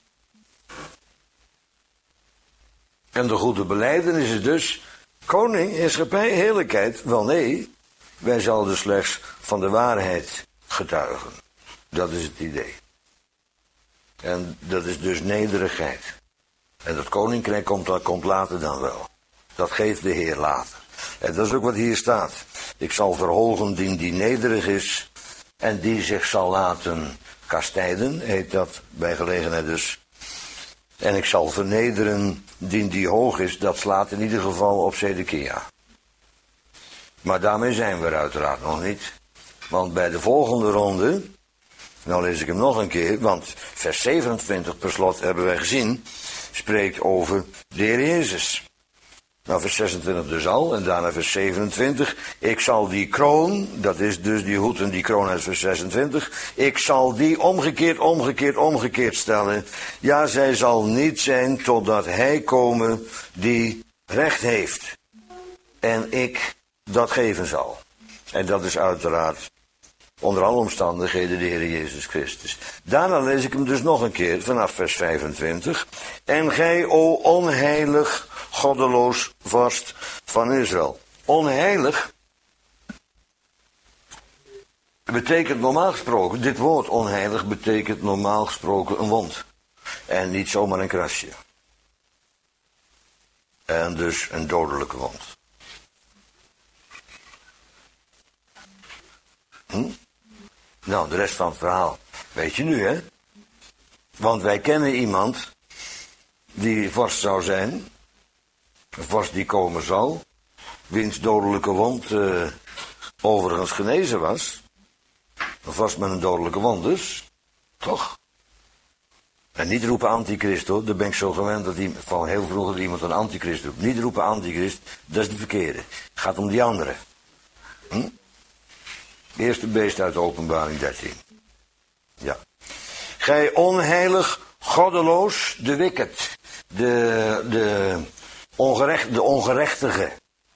En de goede belijdenis is dus, koning, heerschappij, heerlijkheid. Wel nee, wij zullen slechts van de waarheid getuigen. Dat is het idee. En dat is dus nederigheid. En dat koninkrijk komt, komt later dan wel. Dat geeft de Heer later. En dat is ook wat hier staat. Ik zal verhogen die die nederig is en die zich zal laten kastijden, heet dat bij gelegenheid dus. En ik zal vernederen die die hoog is, dat slaat in ieder geval op Zedekia. Maar daarmee zijn we er uiteraard nog niet. Want bij de volgende ronde, nou lees ik hem nog een keer, want vers zevenentwintig per slot hebben wij gezien, spreekt over de Heer Jezus. Nou, vers zesentwintig dus al, en daarna vers zevenentwintig. Ik zal die kroon, dat is dus die hoed en die kroon uit vers zesentwintig. Ik zal die omgekeerd, omgekeerd, omgekeerd stellen. Ja, zij zal niet zijn totdat hij komen die recht heeft. En ik dat geven zal. En dat is uiteraard onder alle omstandigheden de Heer Jezus Christus. Daarna lees ik hem dus nog een keer vanaf vers vijfentwintig. En gij, o onheilig, goddeloos vorst van Israël. Onheilig betekent normaal gesproken, dit woord onheilig betekent normaal gesproken een wond. En niet zomaar een krasje. En dus een dodelijke wond. Hm? Nou, de rest van het verhaal Weet je nu, hè? Want wij kennen iemand die vorst zou zijn. Een vorst die komen zal. Wiens dodelijke wond uh, overigens genezen was. Een vorst met een dodelijke wond dus. Toch? En niet roepen antichrist hoor. Daar ben ik zo gewend dat die, van heel vroeger iemand een antichrist roept. Niet roepen antichrist, dat is de verkeerde. Het gaat om die andere. Hm? Eerste beest uit Openbaring dertien. Ja. Gij onheilig, goddeloos, de wicked. De, de, ongerecht, de ongerechtige.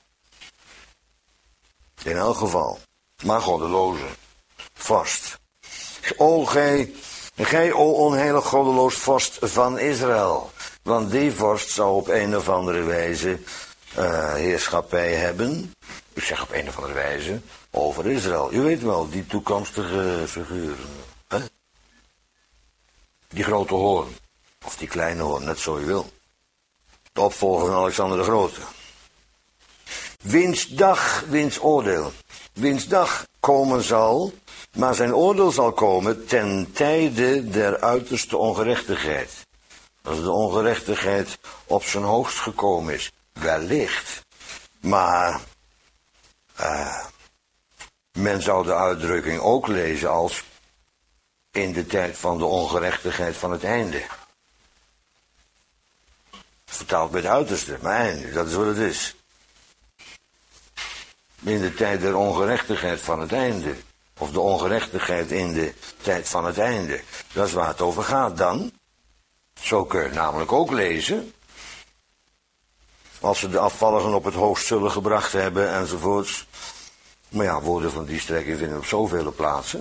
In elk geval. Maar goddeloze. Vast. O gij, gij o onheilig, goddeloos vorst van Israël. Want die vorst zou op een of andere wijze uh, heerschappij hebben. Ik zeg op een of andere wijze over Israël. U weet wel, die toekomstige figuren. Hè? Die grote hoorn. Of die kleine hoorn, net zo je wil. De opvolger van Alexander de Grote. Wiens dag, wiens oordeel. Wiens dag komen zal, maar zijn oordeel zal komen ten tijde der uiterste ongerechtigheid. Als de ongerechtigheid op zijn hoogst gekomen is. Wellicht. Maar uh, men zou de uitdrukking ook lezen als in de tijd van de ongerechtigheid van het einde. Vertaald bij het uiterste, maar einde, dat is wat het is. In de tijd der ongerechtigheid van het einde. Of de ongerechtigheid in de tijd van het einde. Dat is waar het over gaat dan. Zo kun je het namelijk ook lezen. Als ze de afvalligen op het hoogst zullen gebracht hebben enzovoorts. Maar ja, woorden van die strekking vinden op zoveel plaatsen.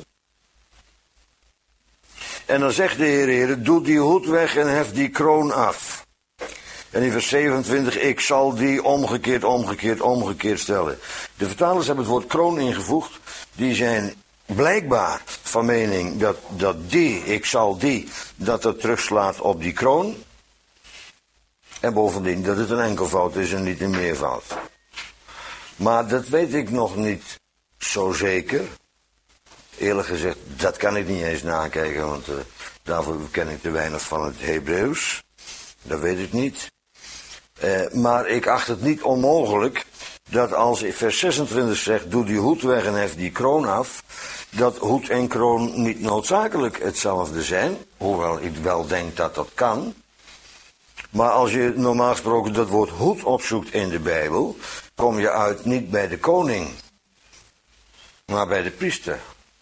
En dan zegt de Heer, Heer, doe die hoed weg en hef die kroon af. En in vers zevenentwintig, ik zal die omgekeerd, omgekeerd, omgekeerd stellen. De vertalers hebben het woord kroon ingevoegd. Die zijn blijkbaar van mening dat, dat die, ik zal die, dat het terugslaat op die kroon. En bovendien dat het een enkelvoud is en niet een meervoud. Maar dat weet ik nog niet zo zeker. Eerlijk gezegd, dat kan ik niet eens nakijken, want uh, daarvoor ken ik te weinig van het Hebreeuws. Dat weet ik niet. Uh, maar ik acht het niet onmogelijk dat als vers zesentwintig zegt, doe die hoed weg en hef die kroon af, dat hoed en kroon niet noodzakelijk hetzelfde zijn, hoewel ik wel denk dat dat kan. Maar als je normaal gesproken dat woord hoed opzoekt in de Bijbel, kom je uit niet bij de koning, maar bij de priester.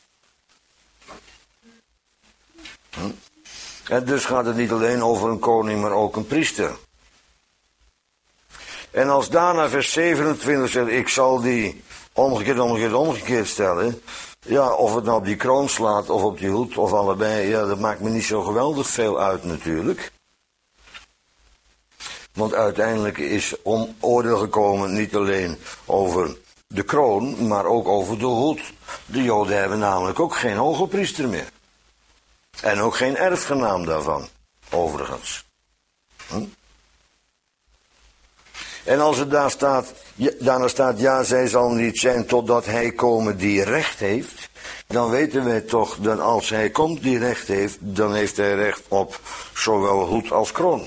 Hm? En dus gaat het niet alleen over een koning, maar ook een priester. En als daarna vers zevenentwintig zegt, ik zal die omgekeerd, omgekeerd, omgekeerd stellen. Ja, of het nou op die kroon slaat of op die hoed of allebei, ja, dat maakt me niet zo geweldig veel uit natuurlijk. Want uiteindelijk is om oordeel gekomen niet alleen over de kroon, maar ook over de hoed. De Joden hebben namelijk ook geen hogepriester meer. En ook geen erfgenaam daarvan, overigens. Hm? En als het daar staat, ja, daarna staat, ja, zij zal niet zijn totdat hij komen die recht heeft, dan weten wij toch dat als hij komt die recht heeft, dan heeft hij recht op zowel hoed als kroon.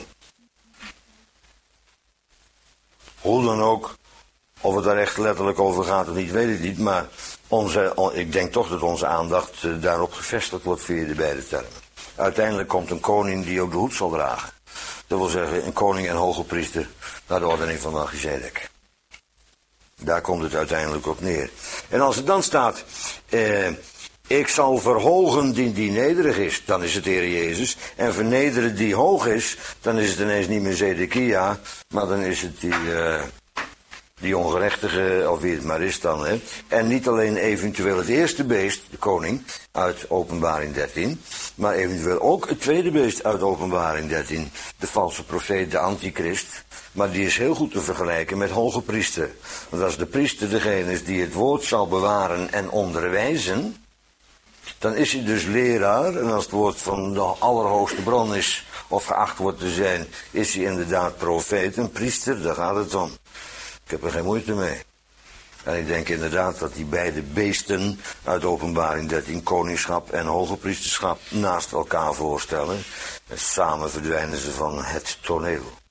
Hoe dan ook, of het daar echt letterlijk over gaat of niet, weet ik niet, maar onze, ik denk toch dat onze aandacht uh, daarop gevestigd wordt via de beide termen. Uiteindelijk komt een koning die ook de hoed zal dragen. Dat wil zeggen, een koning en hoge priester naar de ordening van Melchizedek. Daar komt het uiteindelijk op neer. En als het dan staat, eh, ik zal verhogen die die nederig is, dan is het Heer Jezus. En vernederen die hoog is, dan is het ineens niet meer Zedekia, maar dan is het die, uh, die ongerechtige, of wie het maar is dan. Hè. En niet alleen eventueel het eerste beest, de koning, uit Openbaring dertien, maar eventueel ook het tweede beest uit Openbaring dertien. De valse profeet, de antichrist. Maar die is heel goed te vergelijken met hoge priester. Want als de priester degene is die het woord zal bewaren en onderwijzen, dan is hij dus leraar. En als het woord van de allerhoogste bron is, of geacht wordt te zijn, is hij inderdaad profeet en priester. Daar gaat het om. Ik heb er geen moeite mee. En ik denk inderdaad dat die beide beesten uit Openbaring dertien, koningschap en hogepriesterschap, naast elkaar voorstellen. En samen verdwijnen ze van het toneel.